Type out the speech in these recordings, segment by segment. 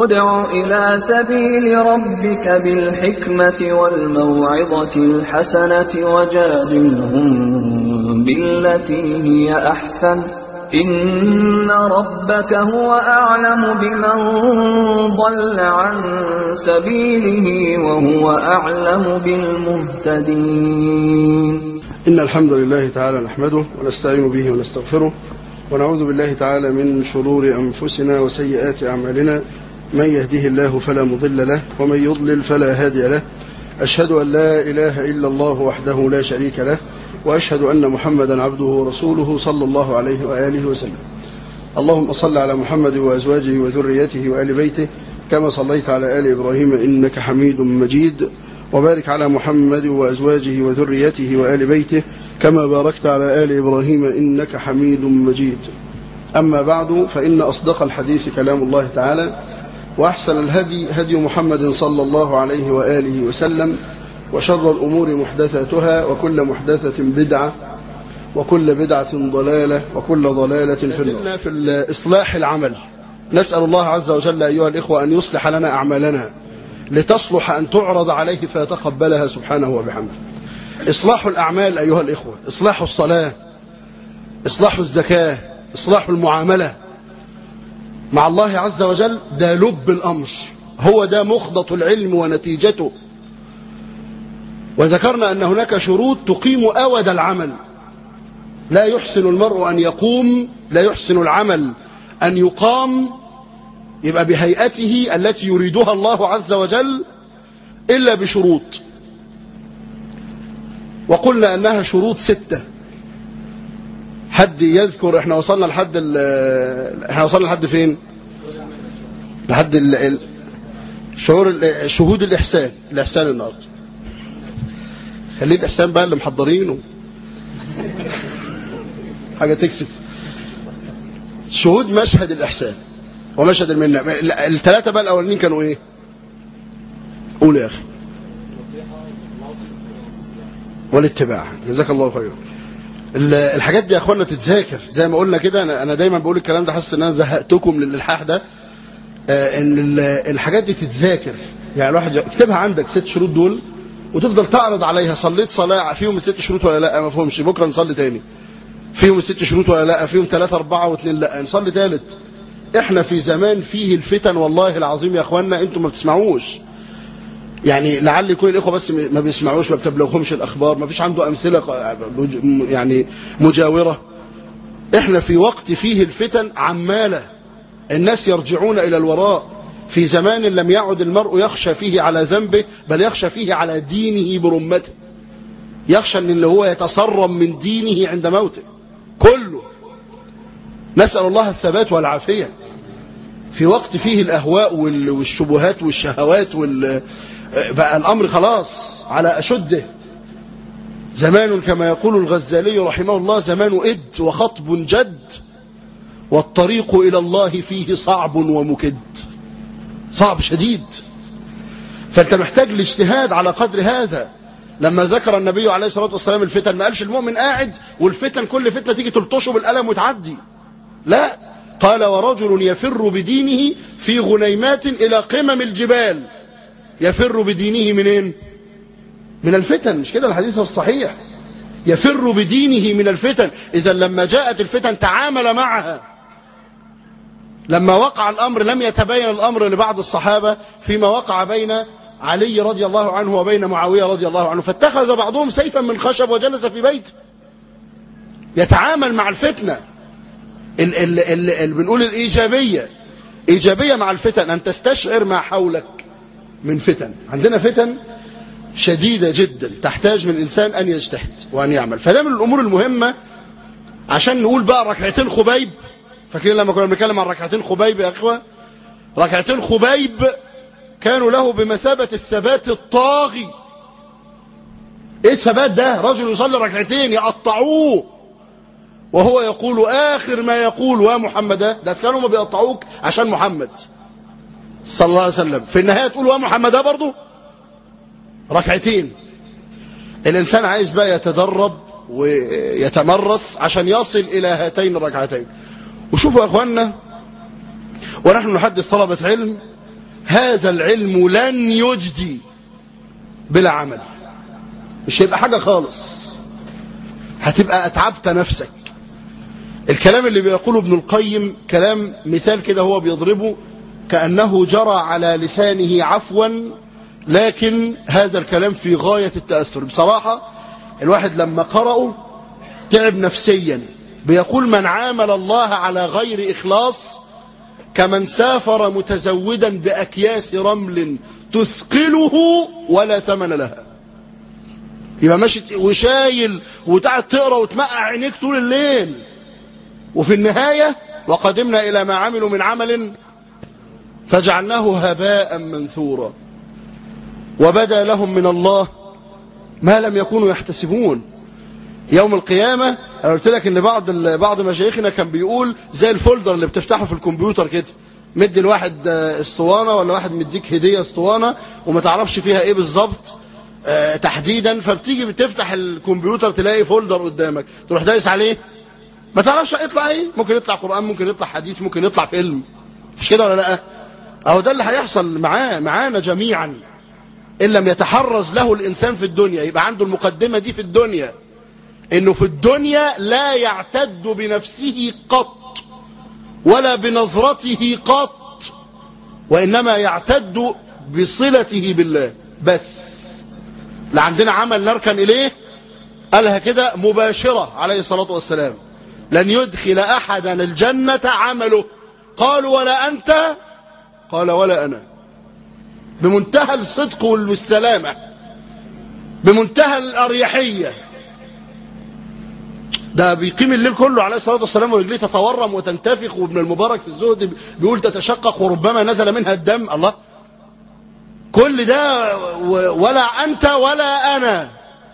ادع إلى سبيل ربك بالحكمة والموعظة الحسنة وجادلهم بالتي هي أحسن إن ربك هو أعلم بمن ضل عن سبيله وهو أعلم بالمهتدين. إن الحمد لله تعالى نحمده ونستعين به ونستغفره ونعوذ بالله تعالى من شرور أنفسنا وسيئات أعمالنا، من يهده الله فلا مضل له ومن يضلل فلا هادي له. أشهد أن لا إله إلا الله وحده لا شريك له، وأشهد أن محمدا عبده ورسوله صلى الله عليه وآله وسلم. اللهم صل على محمد وأزواجه وذريته وآل بيته كما صليت على آل إبراهيم إنك حميد مجيد، وبارك على محمد وأزواجه وذريته وآل بيته كما باركت على آل إبراهيم إنك حميد مجيد. أما بعد، فإن أصدق الحديث كلام الله تعالى، وأحسن الهدي هدي محمد صلى الله عليه وآله وسلم، وشر الأمور محدثاتها، وكل محدثة بدعة، وكل بدعة ضلالة، وكل ضلالة في النار. في إصلاح العمل، نسأل الله عز وجل أيها الإخوة أن يصلح لنا أعمالنا لتصلح أن تعرض عليه فيتقبلها سبحانه وبحمده. إصلاح الأعمال أيها الإخوة، إصلاح الصلاة، إصلاح الزكاة، إصلاح المعاملة مع الله عز وجل، ده لب الأمر، هو ده مخضط العلم ونتيجته. وذكرنا أن هناك شروط تقيم أود العمل. لا يحسن المرء أن يقوم، لا يحسن العمل أن يقام، يبقى بهيئته التي يريدها الله عز وجل، إلا بشروط. وقلنا أنها شروط 6. حد يذكر احنا وصلنا لحد فين؟ لحد شهود الإحسان النهارده. خليه الإحسان بقى اللي محضرينه حاجة تكسف. شهود مشهد الإحسان ومشهد المنة. الثلاثة بقى الأولين كانوا إيه؟ قول يا أخي. والاتباع. جزاك الله خيرا. الحاجات دي يا أخوانا تتذاكر زي ما قلنا كده. أنا دايما بقول الكلام ده، حاسس إن أنا زهقتكم للإلحاح ده. إن الحاجات دي تتذاكر، يعني الواحد اكتبها عندك 6 شروط دول، وتفضل تعرض عليها. صليت صلاة فيهم ال6 شروط ولا لا؟ ما فهمش، بكرة نصلي تاني. فيهم ال6 شروط ولا لا؟ فيهم 3 4 و2 لا، نصلي ثالث. احنا في زمان فيه الفتن والله العظيم يا اخوانا، انتم ما بتسمعوش. يعني لعل يكون الاخوه بس ما بيسمعوش، ما بتبلغهمش الاخبار، ما فيش عنده امثله يعني مجاوره. احنا في وقت فيه الفتن عماله، الناس يرجعون الى الوراء. في زمان لم يعد المرء يخشى فيه على ذنبه، بل يخشى فيه على دينه برمته. يخشى ان اللي هو يتسرم من دينه عند موته كله. نسأل الله الثبات والعافية. في وقت فيه الأهواء والشبهات والشهوات بقى الأمر خلاص على أشده. زمان كما يقول الغزالي رحمه الله، زمان إد وخطب جد، والطريق إلى الله فيه صعب ومكد. صعب شديد، فأنت محتاج الاجتهاد على قدر هذا. لما ذكر النبي عليه الصلاة والسلام الفتن، ما قالش المؤمن قاعد والفتن كل فتنة تيجي تلطشه بالقلم وتعدي، لا، قال ورجل يفر بدينه في غنيمات إلى قمم الجبال. يفر بدينه منين؟ من الفتن، مش كده الحديث الصحيح؟ يفر بدينه من الفتن. إذا لما جاءت الفتن تعامل معها. لما وقع الأمر لم يتبين الأمر لبعض الصحابة فيما وقع بين علي رضي الله عنه وبين معاوية رضي الله عنه، فاتخذ بعضهم سيفا من خشب وجلس في بيته يتعامل مع الفتنة. بنقول الإيجابية، إيجابية مع الفتن، أن تستشعر ما حولك من فتن. عندنا فتن شديدة جدا تحتاج من الإنسان أن يجتهد وأن يعمل. فده من الأمور المهمة. عشان نقول بقى ركعتين خبيب، فاكرين لما كنا بنتكلم عن ركعتين خبيب يا أخوة؟ ركعتين خبيب كانوا له بمثابة الثبات الطاغي. ايه الثبات ده؟ رجل يصلي ركعتين يقطعوه وهو يقول آخر ما يقول ومحمد. ده كانوا ما بيقطعوك عشان محمد صلى الله عليه وسلم، في النهاية تقول ومحمد برضه. ركعتين. الإنسان عايز بقى يتدرب ويتمرس عشان يصل إلى هاتين الركعتين. وشوفوا يا أخواننا، ونحن نحدث طلبة علم هذا العلم لن يجدي بلا عمل، مش هيبقى حاجة خالص، هتبقى أتعبت نفسك. الكلام اللي بيقوله ابن القيم كلام مثال كده هو بيضربه كأنه جرى على لسانه عفوا، لكن هذا الكلام في غاية التأثر بصراحة. الواحد لما قرأه تعب نفسيا. بيقول: من عامل الله على غير إخلاص كمن سافر متزودا بأكياس رمل تثقله ولا ثمن لها. يبقى ماشي وشايل وتقعد تقرا وتمقع عينيك طول الليل، وفي النهاية وقدمنا إلى ما عملوا من عمل فجعلناه هباء منثورا وبدا لهم من الله ما لم يكونوا يحتسبون. يوم القيامة أنا قلت لك إن بعض مشايخنا كان بيقول زي الفولدر اللي بتفتحه في الكمبيوتر كده، مدي الواحد اسطوانة ولا واحد مديك هدية اسطوانة وما تعرفش فيها ايه بالظبط تحديدا، فبتيجي بتفتح الكمبيوتر تلاقي فولدر قدامك تروح دايس عليه ما تعرفش يطلع ايه، ممكن يطلع قرآن، ممكن يطلع حديث، ممكن يطلع فيلم، مش كده ولا لا؟ اهو ده اللي هيحصل معانا جميعا ان لم يتحرز له الانسان في الدنيا. يبقى عنده المقدمة دي في الدنيا، انه في الدنيا لا يعتد بنفسه قط ولا بنظرته قط، وانما يعتد بصلته بالله بس. لا عندنا عمل نركن اليه، قالها كده مباشرة عليه الصلاة والسلام: لن يدخل احدا الجنة عمله. قالوا: ولا انت؟ قال: ولا انا. بمنتهى الصدق والسلامة، بمنتهى الاريحية. ده بيقيم الليل كله عليه الصلاة والسلام ورجليه تتورم وتنتفخ، وابن المبارك في الزهد بيقول تتشقق وربما نزل منها الدم. الله، كل ده ولا أنت ولا أنا.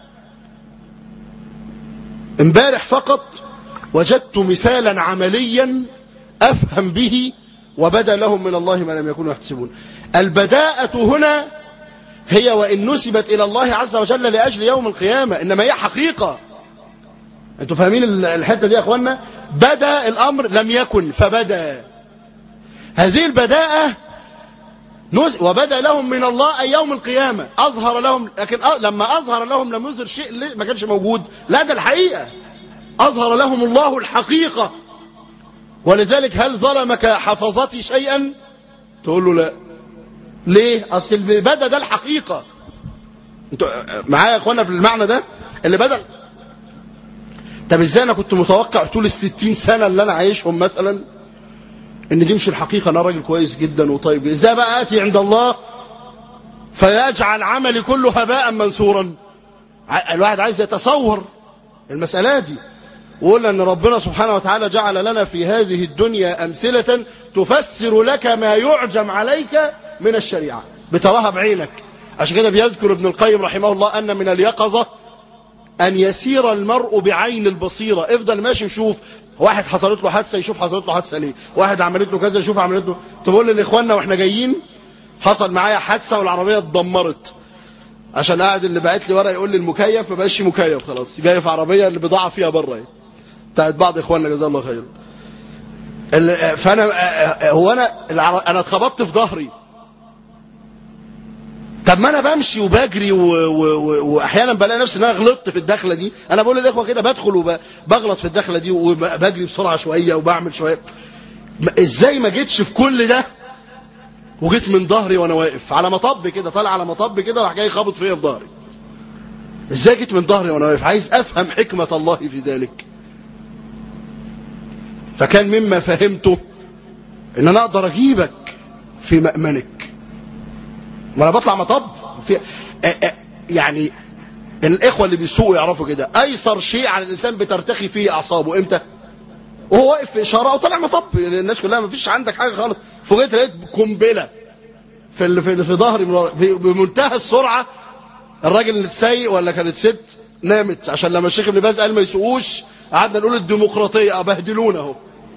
امبارح فقط وجدت مثالا عمليا أفهم به وبدا لهم من الله ما لم يكونوا يحتسبون. البداءة هنا هي وإن نسبت إلى الله عز وجل لأجل يوم القيامة، إنما هي حقيقة. انتوا فاهمين الحته دي يا اخوانا؟ بدا الامر لم يكن فبدا. هذه البداءه وبدا لهم من الله اي يوم القيامه، اظهر لهم، لكن لما اظهر لهم لم يظهر شيء ما كانش موجود، لا ده الحقيقه. اظهر لهم الله الحقيقه. ولذلك هل ظلمك حفظتي شيئا؟ تقول له لا. ليه؟ اصل اللي بدا ده الحقيقه. انتوا معايا يا اخوانا في المعنى ده؟ اللي بدا. طب ازاي انا كنت متوقع طول ال60 سنة اللي انا عايشهم مثلا ان دي مش الحقيقة، انا راجل كويس جدا وطيب، ازاي بقى اتي عند الله فيجعل عملي كله هباء منثورا؟ الواحد عايز يتصور المسألة دي، وقلنا ان ربنا سبحانه وتعالى جعل لنا في هذه الدنيا امثلة تفسر لك ما يعجم عليك من الشريعة بتراها بعينك. عشان كده بيذكر ابن القيم رحمه الله ان من اليقظة أن يسير المرء بعين البصيرة. افضل ماشي وشوف واحد حصلت له حادثة يشوف حصلت له حادثة ليه، واحد عملت له كذا يشوف عملت له. تقول لإخواننا واحنا جايين حصل معايا حادثة والعربية اتدمرت، عشان قاعد اللي بعت لي ورقة يقول لي المكيف ما بقاش مكيف خلاص، جاي في عربية اللي بضاعة فيها بره اهي بتاعت بعض إخواننا جزاه الله خير. فأنا هو أنا اتخبطت في ظهري. طب ما انا بمشي وبجري واحيانا بلاقي نفسي ان انا غلطت في الدخله دي. انا بقول للاخوه كده بدخل وبغلط في الدخله دي وبجري بسرعه شويه وبعمل شويه. ازاي ما جيتش في كل ده وجيت من ظهري وانا واقف على مطب كده، طالع على مطب كده وراح جاي خابط فيا في ظهري؟ ازاي جيت من ظهري وانا واقف؟ عايز افهم حكمه الله في ذلك. فكان مما فهمته ان انا اقدر اجيبك في مأمنك وانا بطلع مطب في يعني الاخوه اللي بيسوقوا يعرفوا كده. ايسر شيء على الانسان بترتخي فيه اعصابه امتى؟ وهو واقف في اشاره وطلع مطب، الناس كلها ما فيش عندك حاجه خالص، فوجئت لقيت قنبله في ظهري بمنتهى السرعه. الراجل السايق ولا كانت ست نامت، عشان لما الشيخ ابن باز قال ما يسوقوش قعدنا نقول الديمقراطيه ابهدلونا اهو.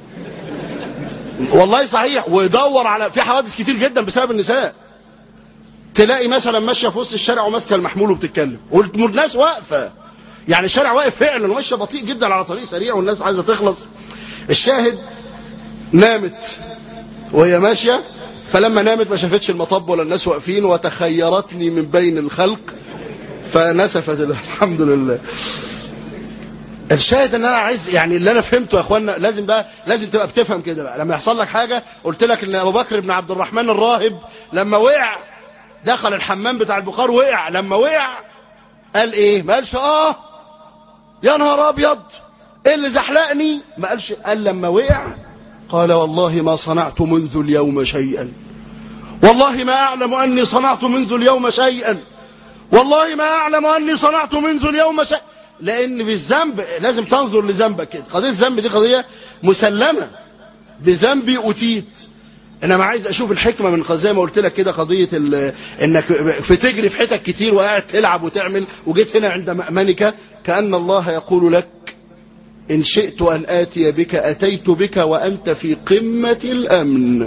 والله صحيح. ودور على في حوادث كتير جدا بسبب النساء. تلاقي مثلا ماشيه في وسط الشارع وماسكه المحمول وبتتكلم والناس واقفه، يعني الشارع واقف فعلا وماشيه بطيء جدا على طريق سريع والناس عايزه تخلص. الشاهد نامت وهي ماشيه فلما نامت ما شافتش المطب ولا الناس واقفين وتخيرتني من بين الخلق فنسفت. الحمد لله. الشاهد ان انا عايز يعني اللي انا فهمته يا اخوانا، لازم تبقى بتفهم كده بقى. لما يحصل لك حاجه، قلت لك ان ابو بكر بن عبد الرحمن الراهب لما وقع دخل الحمام بتاع البخار وقع، لما وقع قال ايه؟ ما قالش يا نهار ابيض ايه اللي زحلقني، ما قالش. قال لما وقع قال والله ما صنعت منذ اليوم شيئا، والله ما اعلم اني صنعت منذ اليوم شيئا، والله ما اعلم اني صنعت منذ اليوم شيئا. لان بالذنب لازم تنظر لذنبك كده. قضيه الذنب دي قضيه مسلمه، بذنبي اتيت. انما عايز اشوف الحكمه من زي ما قلت لك كده، قضيه انك تجري في حتت كتير وقاعد تلعب وتعمل، وجيت هنا عند مأمنك كأن الله يقول لك إن شئت أن آتي بك أتيت بك وأنت في قمة الأمن.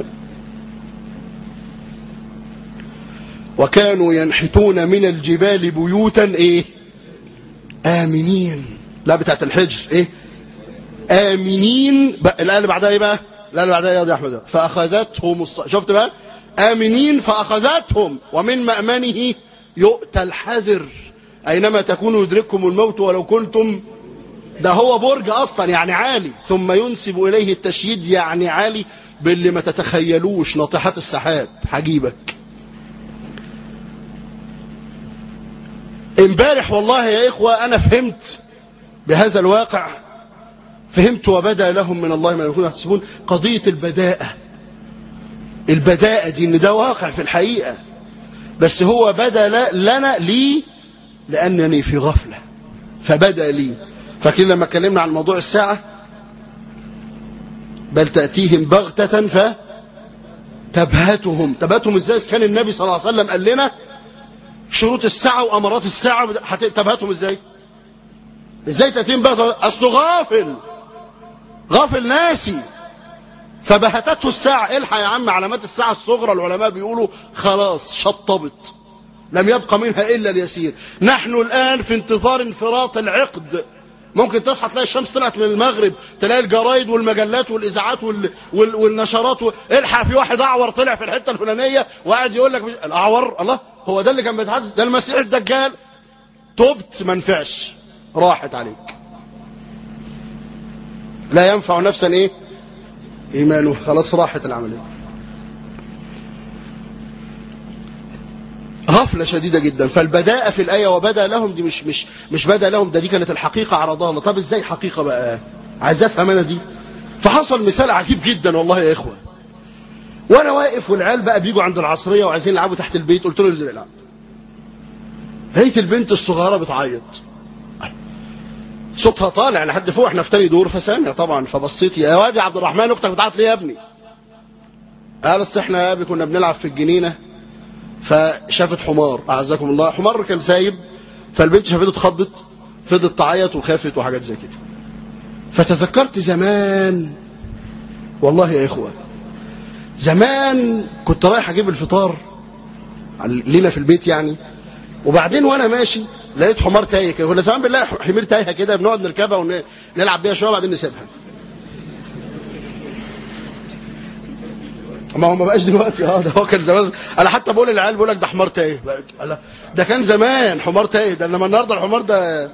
وكانوا ينحتون من الجبال بيوتا ايه؟ آمنين. لا بتاعت الحجر ايه؟ آمنين. الآية اللي بعدها ايه بقى؟ الآية اللي بعدها يا أحمد. فأخذتهم شفت بقى؟ آمنين فأخذتهم. ومن مأمنه يؤتى الحذر أينما تكونوا يدرككم الموت ولو كنتم. ده هو برج أصلا يعني عالي، ثم ينسب إليه التشييد يعني عالي باللي ما تتخيلوش، ناطحات السحاب حجيبك. امبارح والله يا إخوة أنا فهمت بهذا الواقع، فهمت وبدأ لهم من الله ما يكونوا يحتسبون. قضية البداءة دي إن ده واقع في الحقيقة، بس هو بدأ لنا لي لأنني في غفلة فبدأ لي. فكده لما اتكلمنا عن موضوع الساعة، بل تأتيهم بغتة فتبهتهم. ازاي؟ كان النبي صلى الله عليه وسلم قال لنا شروط الساعة وأمارات الساعة، تبهتهم ازاي تأتيهم بغتة؟ أصله غافل ناسي، فبهتته الساعة. الحق يا عم علامات الساعة الصغرى العلماء بيقولوا خلاص شطبت، لم يبقى منها إلا اليسير. نحن الآن في انتظار انفراط العقد. ممكن تصحى تلاقي الشمس طلعت من المغرب، تلاقي الجرايد والمجلات والإذاعات والنشرات الحق في واحد أعور طلع في الحتة الفلانية وقاعد يقول لك الأعور الله هو ده اللي كان بيتحدث، ده المسيح الدجال. تبت ما نفعش، راحت عليك. لا ينفع نفسا ايه؟ إيمانه. خلاص راحت العملية. غفلة شديدة جدا. فالبداءة في الآية وبدأ لهم دي مش بدأ لهم، دي كانت الحقيقة عرضها الله. طب ازاي حقيقة بقى؟ عايز افهم انا دي. فحصل مثال عجيب جدا والله يا إخوة. وانا واقف والعيال بقى بيجوا عند العصرية وعايزين يلعبوا تحت البيت، قلت له انزل العب. لقيت البنت الصغيرة بتعيط، صوتها طالع لحد فوق، احنا في تاني دور فسامع طبعا. فبصيت يا واد يا عبد الرحمن اختك بتعيط ليه يا ابني؟ قال بس احنا يا ابني كنا بنلعب في الجنينة فشافت حمار، اعزكم الله، حمار كان سايب، فالبنت شافته اتخضت، فضلت تعيط وخافت وحاجات زي كده. فتذكرت زمان والله يا اخوة، زمان كنت رايح اجيب الفطار لينا في البيت يعني، وبعدين وانا ماشي لقيت حمار تايه كده. كنا زمان بنلاقي حمير تايهه كده بنقعد نركبها ونلعب بيها شويه وبعدين نسيبها. ما هو ما بقاش دلوقتي. ده هو كان زمان. انا حتى بقول للعيال بقول لك ده حمار تايه، ده كان زمان حمار تايه، ده انما النهارده الحمار ده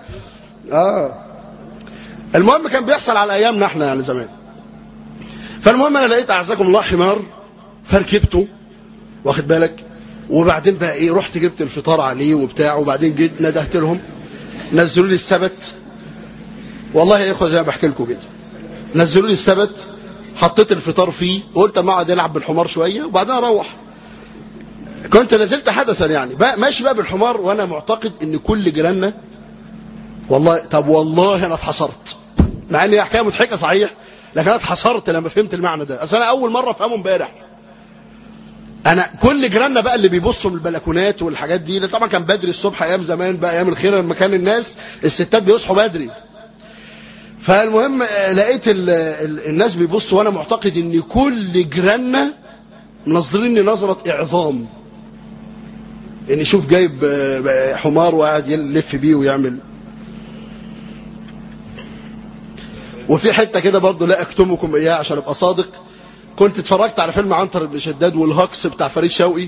المهم كان بيحصل على ايامنا احنا يعني زمان. فالمهم انا لقيت اعزكم الله حمار فركبته، واخد بالك، وبعدين بقى ايه، رحت جبت الفطار عليه وبتاع، وبعدين جيت ندهت لهم نزلوا لي السبت. والله يا اخوه زي ما بحكي لكم كده، نزلوا لي السبت، حطيت الفطار فيه وقلت اما اقعد العب بالحمار شويه وبعدين اروح. كنت نزلت حدثا يعني بقى ماشي بقى بالحمار، وانا معتقد ان كل جيراننا والله. طب والله انا اتحصرت، مع ان هي حكايه مضحكه صحيح، لكن انا اتحصرت لما فهمت المعنى ده. اصل انا اول مره افهمه امبارح. انا كل جيراننا بقى اللي بيبصوا من البلكونات والحاجات دي، طبعا كان بدري الصبح ايام زمان بقى، ايام الخير لما كان الناس الستات بيصحوا بدري. فالمهم لقيت الناس بيبصوا، وانا معتقد ان كل جيراننا منظريني نظره اعظام، ان يشوف جايب حمار وقاعد يلف بيه ويعمل. وفي حته كده برضه لا اكتمكم اياها عشان ابقى صادق، كنت اتفرجت على فيلم عنتر بن شداد والهكس بتاع فريد شوقي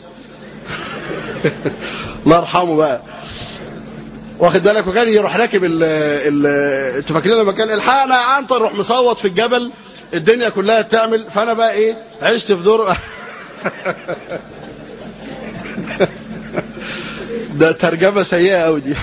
الله يرحمه بقى، واخد بالك، وكان يروح راكب انتوا فاكرين لما كان الحقنا يا عنتر يروح مصوت في الجبل الدنيا كلها تعمل، فانا بقى ايه عشت في دور ده ترجمة سيئة قوي دي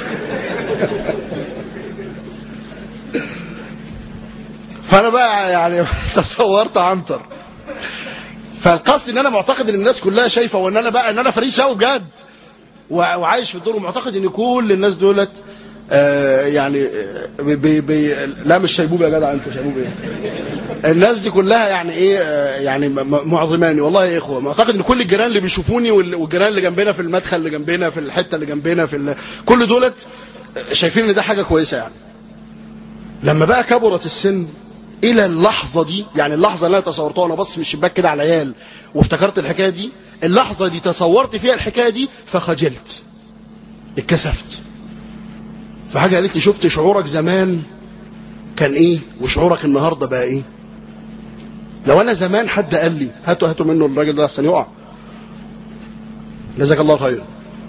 فانا بقى يعني تصورت عنتر. فالقصد ان انا معتقد ان الناس كلها شايفه وان انا بقى ان انا فريد شوقي بجد وعايش في الدور، ومعتقد ان كل الناس دولت يعني لا مش شيبوب يا جدع، انت شيبوب ايه؟ الناس دي كلها يعني ايه يعني معظماني والله يا اخوه. معتقد ان كل الجيران اللي بيشوفوني والجيران اللي جنبنا في المدخل اللي جنبنا في الحته اللي جنبنا كل دولت شايفين ان ده حاجه كويسه يعني. لما بقى كبرت السن الى اللحظه دي، يعني اللحظه اللي انا تصورتها وانا بص من الشباك كده على العيال وافتكرت الحكايه دي، اللحظه دي تصورت فيها الحكايه دي فخجلت، اتكسفت. فحاجه قالت لي شفت شعورك زمان كان ايه وشعورك النهارده بقى ايه؟ لو انا زمان حد قال لي هاتوا منه الراجل ده احسن يقع، جزاك الله خير،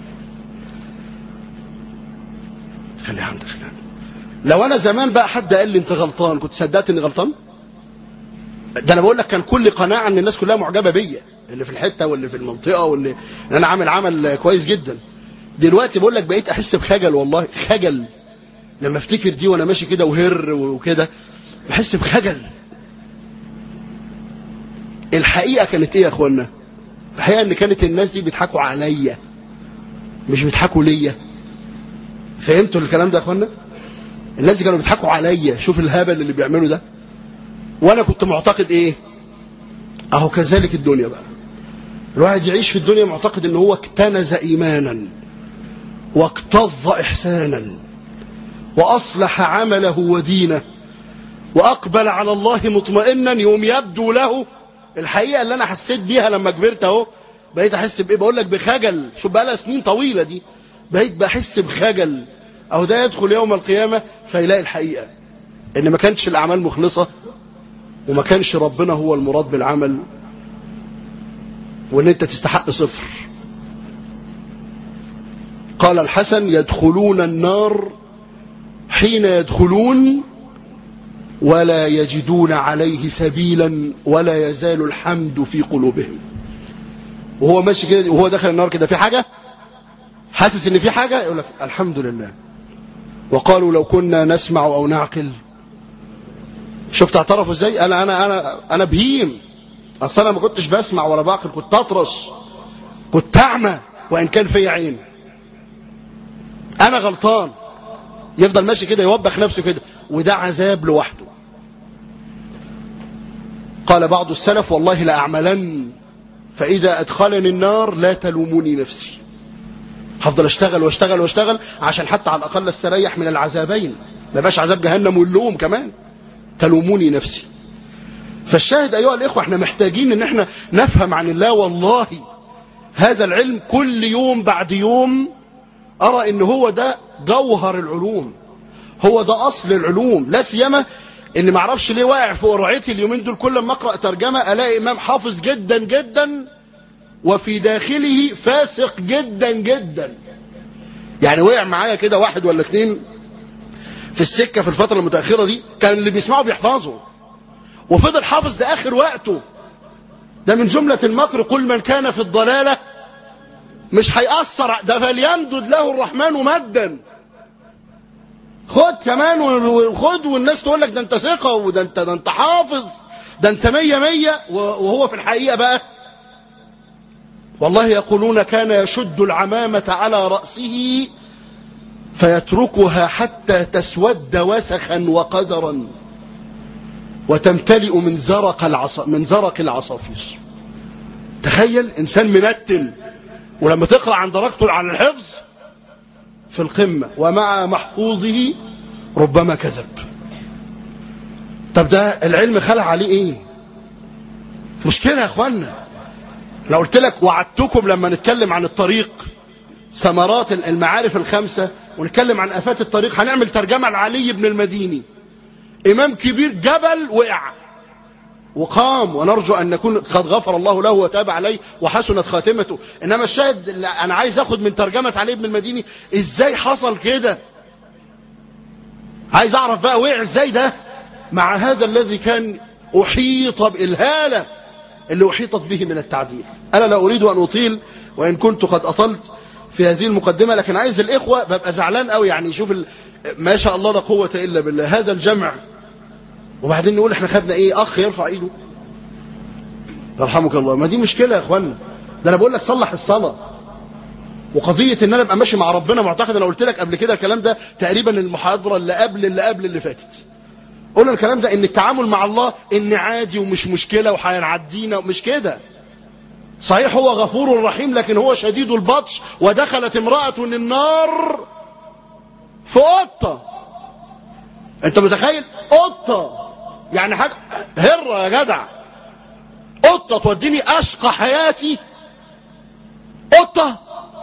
خلي عندك. لو انا زمان بقى حد قال لي انت غلطان كنت صدقت اني غلطان؟ ده انا بقول لك كان كل قناعه ان الناس كلها معجبه بيا، اللي في الحته واللي في المنطقه واللي ان انا عامل عمل كويس جدا. دلوقتي بقول لك بقيت احس بخجل، والله خجل لما افتكر دي وانا ماشي كده وهر وكده بحس بخجل. الحقيقه كانت ايه يا اخوانا؟ الحقيقه ان كانت الناس دي بيضحكوا عليا مش بيضحكوا ليا. فهمتوا الكلام ده يا اخوانا؟ الناس دي كانوا بيضحكوا عليا، شوف الهبل اللي بيعملوا ده. وانا كنت معتقد ايه؟ اهو كذلك الدنيا بقى، الواحد يعيش في الدنيا معتقد ان هو اكتنز ايمانا واكتظ احسانا واصلح عمله ودينه واقبل على الله مطمئنا، يوم يبدو له الحقيقه اللي انا حسيت بيها لما كبرت اهو. بقيت احس بايه؟ بقول لك بخجل. شوف بقى لها سنين طويله دي بقيت بحس بخجل. اهو ده يدخل يوم القيامه فيلاقي الحقيقه ان ما كانتش الاعمال مخلصه وما كانش ربنا هو المراد بالعمل، وان انت تستحق صفر. قال الحسن يدخلون النار حين يدخلون ولا يجدون عليه سبيلا ولا يزال الحمد في قلوبهم. وهو ماشي كده وهو داخل النار كده في حاجه، حاسس ان في حاجه، يقول لك الحمد لله. وقالوا لو كنا نسمع او نعقل. شفت اعترفوا ازاي؟ انا بهيم، اصل انا ما كنتش بسمع ولا بعقل، كنت اطرش، كنت اعمى وان كان في عين، انا غلطان. يفضل ماشي كده يوبخ نفسه كده، وده عذاب لوحده. قال بعض السلف والله لاعملن فاذا ادخلني النار لا تلوموني نفسي. هفضل اشتغل واشتغل واشتغل عشان حتى على الاقل استريح من العذابين، ما بقاش عذاب جهنم واللوم كمان، تلوموني نفسي. فالشاهد ايها الاخوه احنا محتاجين ان احنا نفهم عن الله. والله هذا العلم كل يوم بعد يوم ارى ان هو ده جوهر العلوم، هو ده اصل العلوم. لا سيما ان ما اعرفش ليه واقع في قرعتي اليومين دول، كل ما اقرا ترجمه الاقي امام حافظ جدا جدا وفي داخله فاسق جدا جدا. يعني وقع معايا كده واحد ولا اثنين في السكه في الفتره المتاخره دي، كان اللي بيسمعوا بيحفظوا وفضل حافظ لاخر وقته. ده من جمله المكر قل من كان في الضلاله مش هيأثر، ده فليمدد له الرحمن مدا. خد كمان وخد، والناس تقول لك ده انت ثقه وده انت حافظ، ده انت 100 وهو في الحقيقه بقى والله يقولون كان يشد العمامة على رأسه فيتركها حتى تسود وسخا وقدرا وتمتلئ من زرق العصافير. تخيل انسان منتل، ولما تقرأ عن درجته على الحفظ في القمة ومع محفوظه ربما كذب. طب ده العلم خلع عليه ايه؟ مشكلة يا اخوانا. لو قلت لك وعدتكم لما نتكلم عن الطريق ثمرات المعارف الخمسة ونتكلم عن آفات الطريق، هنعمل ترجمة لعلي بن المديني، إمام كبير جبل وقع وقام، ونرجو أن نكون قد غفر الله له وتاب عليه وحسنت خاتمته. إنما الشاهد أنا عايز أخذ من ترجمة علي بن المديني إزاي حصل كده، عايز أعرف بقى وقع إزاي ده مع هذا الذي كان أحيط بالهالة اللي أحيطت به من التعديل. أنا لا أريد أن أطيل وإن كنت قد أطلت في هذه المقدمة، لكن عايز الإخوة ببقى زعلان قوي يعني. شوف ما شاء الله لا قوة إلا بالله، هذا الجمع، وبعدين نقول احنا خدنا ايه؟ اخ يرفع ايده يرحمك الله. ما دي مشكلة يا اخوانا. ده انا بقول لك صلح الصلاة، وقضية ان انا ابقى ماشي مع ربنا معتقد. انا قلت لك قبل كده الكلام ده تقريبا المحاضرة اللي قبل اللي فاتت، قلنا الكلام ده ان التعامل مع الله ان عادي ومش مشكلة وهيعدينا، ومش كده. صحيح هو غفور رحيم، لكن هو شديد البطش. ودخلت امرأة النار في قطة. انت متخيل؟ قطة يعني حاجة هرة يا جدع، قطة توديني اشقى حياتي، قطة.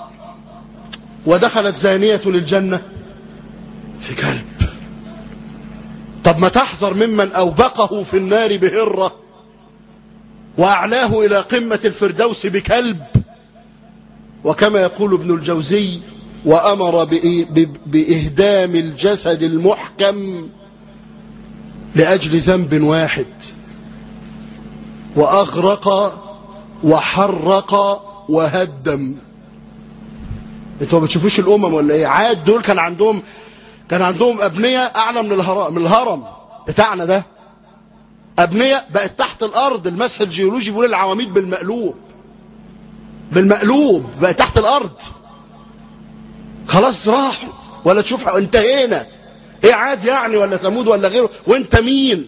ودخلت زانية للجنة في كلب. طب ما تحذر ممن اوبقه في النار بهرة واعلاه الى قمة الفردوس بكلب. وكما يقول ابن الجوزي: وامر باهدام الجسد المحكم لأجل ذنب واحد، وأغرق وحرق وهدم. انتوا ما بتشوفوش الأمم ولا ايه؟ عاد دول كان عندهم أبنية أعلى من الهرم بتاعنا ده. أبنية بقت تحت الأرض. المسح الجيولوجي بيقول العواميد بالمقلوب بقت تحت الأرض. خلاص راحوا ولا تشوفها، انتهينا. ايه عاد يعني ولا ثمود ولا غيره؟ وانت مين؟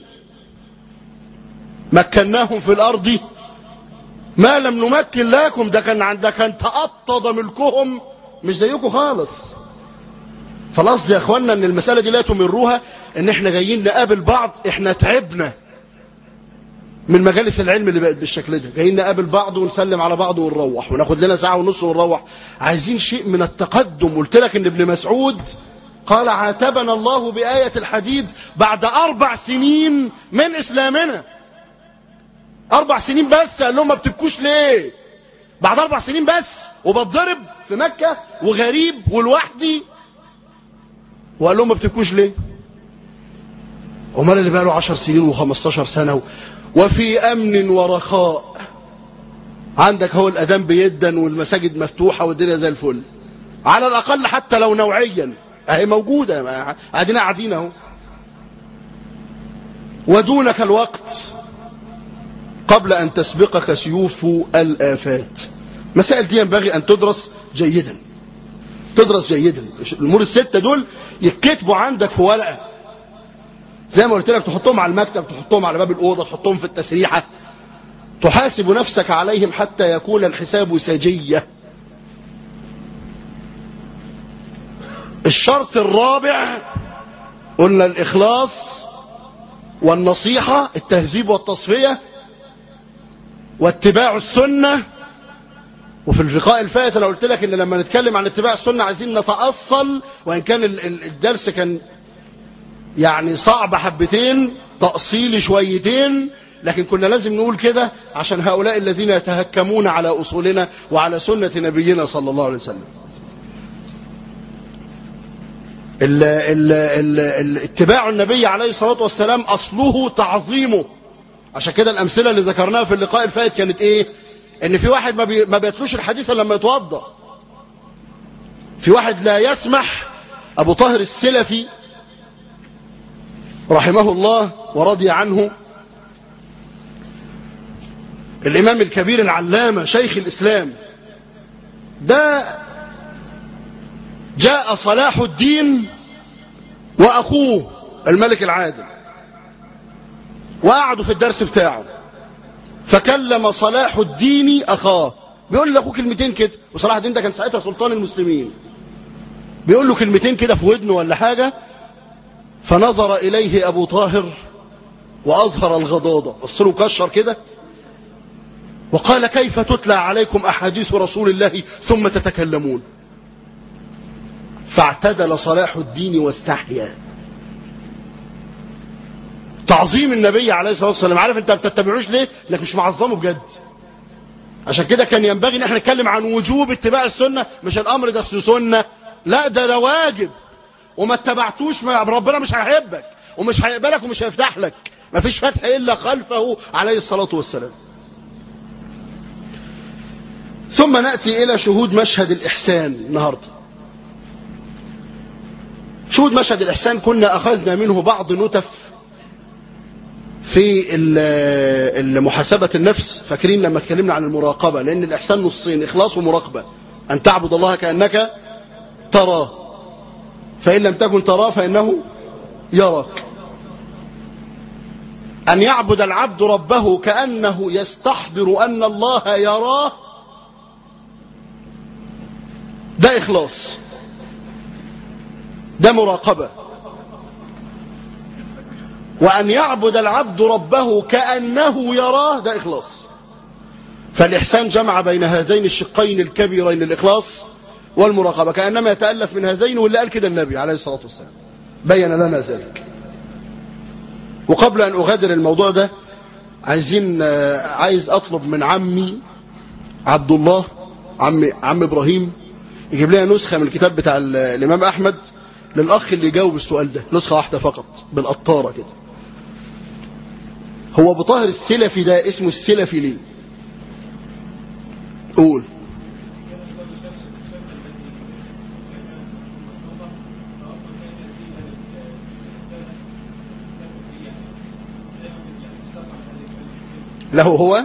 مكناهم في الارض ما لم نمكن لكم. ده كان تأطد ملكهم، مش زيكم خالص. خلاص يا اخوانا ان المسألة دي لا تمروها ان احنا جايين نقابل بعض. احنا تعبنا من مجالس العلم اللي بقت بالشكل ده، جايين نقابل بعض ونسلم على بعض ونروح وناخد لنا ساعة ونص ونروح. عايزين شيء من التقدم. قلت لك ان ابن مسعود قال: عاتبنا الله بآية الحديد بعد 4 سنين من إسلامنا. 4 سنين بس. قال لهم: ما بتبكوش ليه؟ بعد 4 سنين بس وبتضرب في مكة وغريب ولوحدي. وقال لهم: ما بتبكوش ليه؟ امال اللي بقى له 10 سنين و15 سنة وفي أمن ورخاء، عندك هو الأذان بيدن والمساجد مفتوحة والدنيا زي الفل على الأقل، حتى لو نوعيا اهي موجودة، قاعدين اهو. ودونك الوقت قبل أن تسبقك سيوف الآفات. مسائل دي ينبغي أن تدرس جيدا. الأمور ال6 دول يتكتبوا عندك في ورقة، زي ما قلت لك، تحطهم على المكتب، تحطهم على باب الأوضة، تحطهم في التسريحة، تحاسب نفسك عليهم حتى يكون الحساب سجية. الشرط الرابع قلنا الإخلاص والنصيحة، التهذيب والتصفية، واتباع السنة. وفي اللقاء الفائت انا قلت لك ان لما نتكلم عن اتباع السنة عايزين نتأصل، وان كان الدرس كان يعني صعب حبتين، تأصيلي شويتين، لكن كنا لازم نقول كده عشان هؤلاء الذين يتهكمون على أصولنا وعلى سنة نبينا صلى الله عليه وسلم. اتباع النبي عليه الصلاة والسلام أصله تعظيمه. عشان كده الأمثلة اللي ذكرناها في اللقاء الفائت كانت إيه؟ إن في واحد ما بيتلوش الحديث لما يتوضأ. في واحد لا يسمح. أبو طاهر السلفي رحمه الله ورضي عنه، الإمام الكبير العلامة شيخ الإسلام ده، جاء صلاح الدين وأخوه الملك العادل وقعدوا في الدرس بتاعه، فكلم صلاح الدين أخاه، بيقول له أخوه كلمتين كده، وصلاح الدين ده كان ساعتها سلطان المسلمين، بيقول له كلمتين كده في ودنه ولا حاجة، فنظر إليه أبو طاهر وأظهر الغضاضة، بصله كشر كده وقال: كيف تتلى عليكم أحاديث رسول الله ثم تتكلمون؟ فاعتدل صلاح الدين واستحيا. تعظيم النبي عليه الصلاة والسلام. عارف انت ما بتتبعوش ليه؟ لانك مش معظمه بجد. عشان كده كان ينبغي ان احنا نتكلم عن وجوب اتباع السنة، مش الامر ده سنة، لا ده واجب، وما اتبعتوش ربنا مش هيحبك ومش هيقبلك ومش هيفتح لك، ما فيش فتح الا خلفه عليه الصلاة والسلام. ثم نأتي الى شهود مشهد الاحسان النهاردة. شهود مشهد الاحسان كنا اخذنا منه بعض نتف في محاسبة النفس. فاكرين لما اتكلمنا عن المراقبة؟ لان الاحسان نصين، اخلاص ومراقبة. ان تعبد الله كأنك تراه، فإن لم تكن تراه فإنه يراك. أن يعبد العبد ربه كأنه يستحضر أن الله يراه، ده إخلاص، ده مراقبة. وأن يعبد العبد ربه كأنه يراه، ده إخلاص. فالإحسان جمع بين هذين الشقين الكبيرين، الإخلاص والمراقبة، كأنما يتألف من هذين. واللي قال كده النبي عليه الصلاة والسلام بين لنا ذلك. وقبل أن أغادر الموضوع ده عايز أطلب من عمي عبد الله، عم إبراهيم، يجيب لنا نسخة من الكتاب بتاع الإمام أحمد للأخ اللي يجاوب السؤال ده، نسخة واحدة فقط بالقطارة كده. هو أبو طاهر السلفي ده اسمه السلفي ليه؟ قول. له هو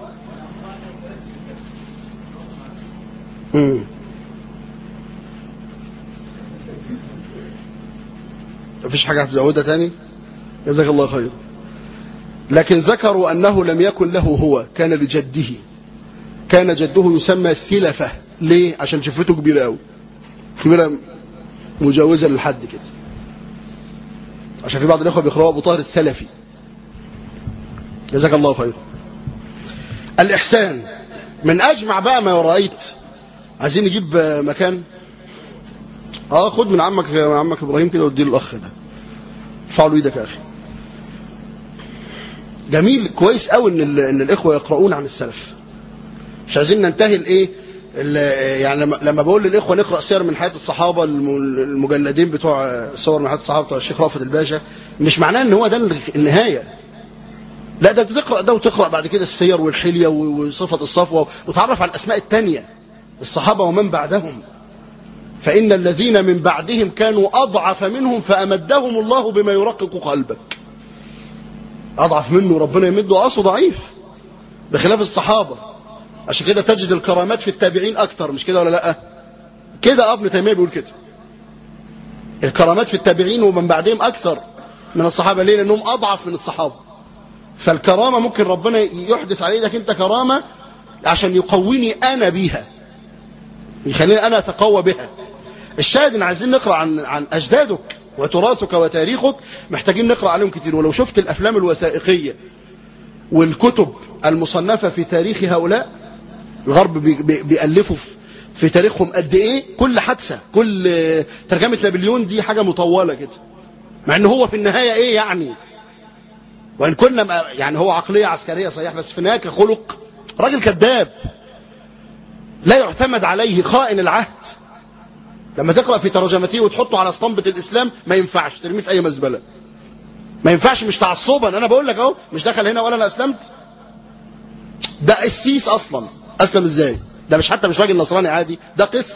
مفيش حاجة هتزودها تاني؟ جزاك الله خير. لكن ذكروا أنه لم يكن له هو، كان لجده. كان جده يسمى السلفة. ليه؟ عشان شفته كبيرة قوي، كبيرة مجاوزة للحد كده. عشان في بعض الأخوة بيقرأوا أبو طاهر السلفي. جزاك الله خير. الإحسان من أجمع بقى ما رأيت. عايزين نجيب مكان. خد من عمك إبراهيم كده واديه للأخ ده، ارفع له ايدك يا أخي. جميل، كويس قوي إن الإخوة يقرؤون عن السلف. مش عايزين ننتهي يعني لما بقول للإخوة نقرأ سير من حياة الصحابة، المجلدين بتوع صور من حياة الصحابة بتوع الشيخ رافض الباشا، مش معناه إن هو ده النهاية. لا، ده تقرأ ده وتقرأ بعد كده السير والحلية وصفة الصفوة، وتعرف على الأسماء التانية، الصحابة ومن بعدهم. فإن الذين من بعدهم كانوا أضعف منهم فأمدهم الله بما يرقق قلبك. أضعف منه ربنا يمده، أصله ضعيف بخلاف الصحابة. عشان كده تجد الكرامات في التابعين أكتر، مش كده ولا لأ؟ كده ابن تيمية بيقول كده، الكرامات في التابعين ومن بعدهم أكثر من الصحابة. ليه؟ لأنهم أضعف من الصحابة. فالكرامة ممكن ربنا يحدث عليك أنت كرامة عشان يقويني أنا بيها، يخليني أنا أتقوى بها. الشاهد إن عايزين نقرأ عن أجدادك وتراثك وتاريخك، محتاجين نقرأ عليهم كتير. ولو شفت الأفلام الوثائقية والكتب المصنفة في تاريخ هؤلاء، الغرب بيألفوا في تاريخهم قد إيه. كل حادثة، كل ترجمة نابليون دي حاجة مطولة كده، مع إن هو في النهاية إيه يعني، وإن كنا يعني هو عقلية عسكرية صحيح، بس في النهاية كخلق راجل كذاب لا يعتمد عليه، خائن العهد. لما تقرأ في ترجمته وتحطه على اسطمبة الإسلام ما ينفعش ترميه في أي مزبلة، ما ينفعش. مش تعصبا، أنا بقول لك أهو، مش دخل هنا ولا أنا أسلمت. ده قسيس أصلا، أسلم إزاي؟ ده مش حتى مش راجل نصراني عادي، ده قس.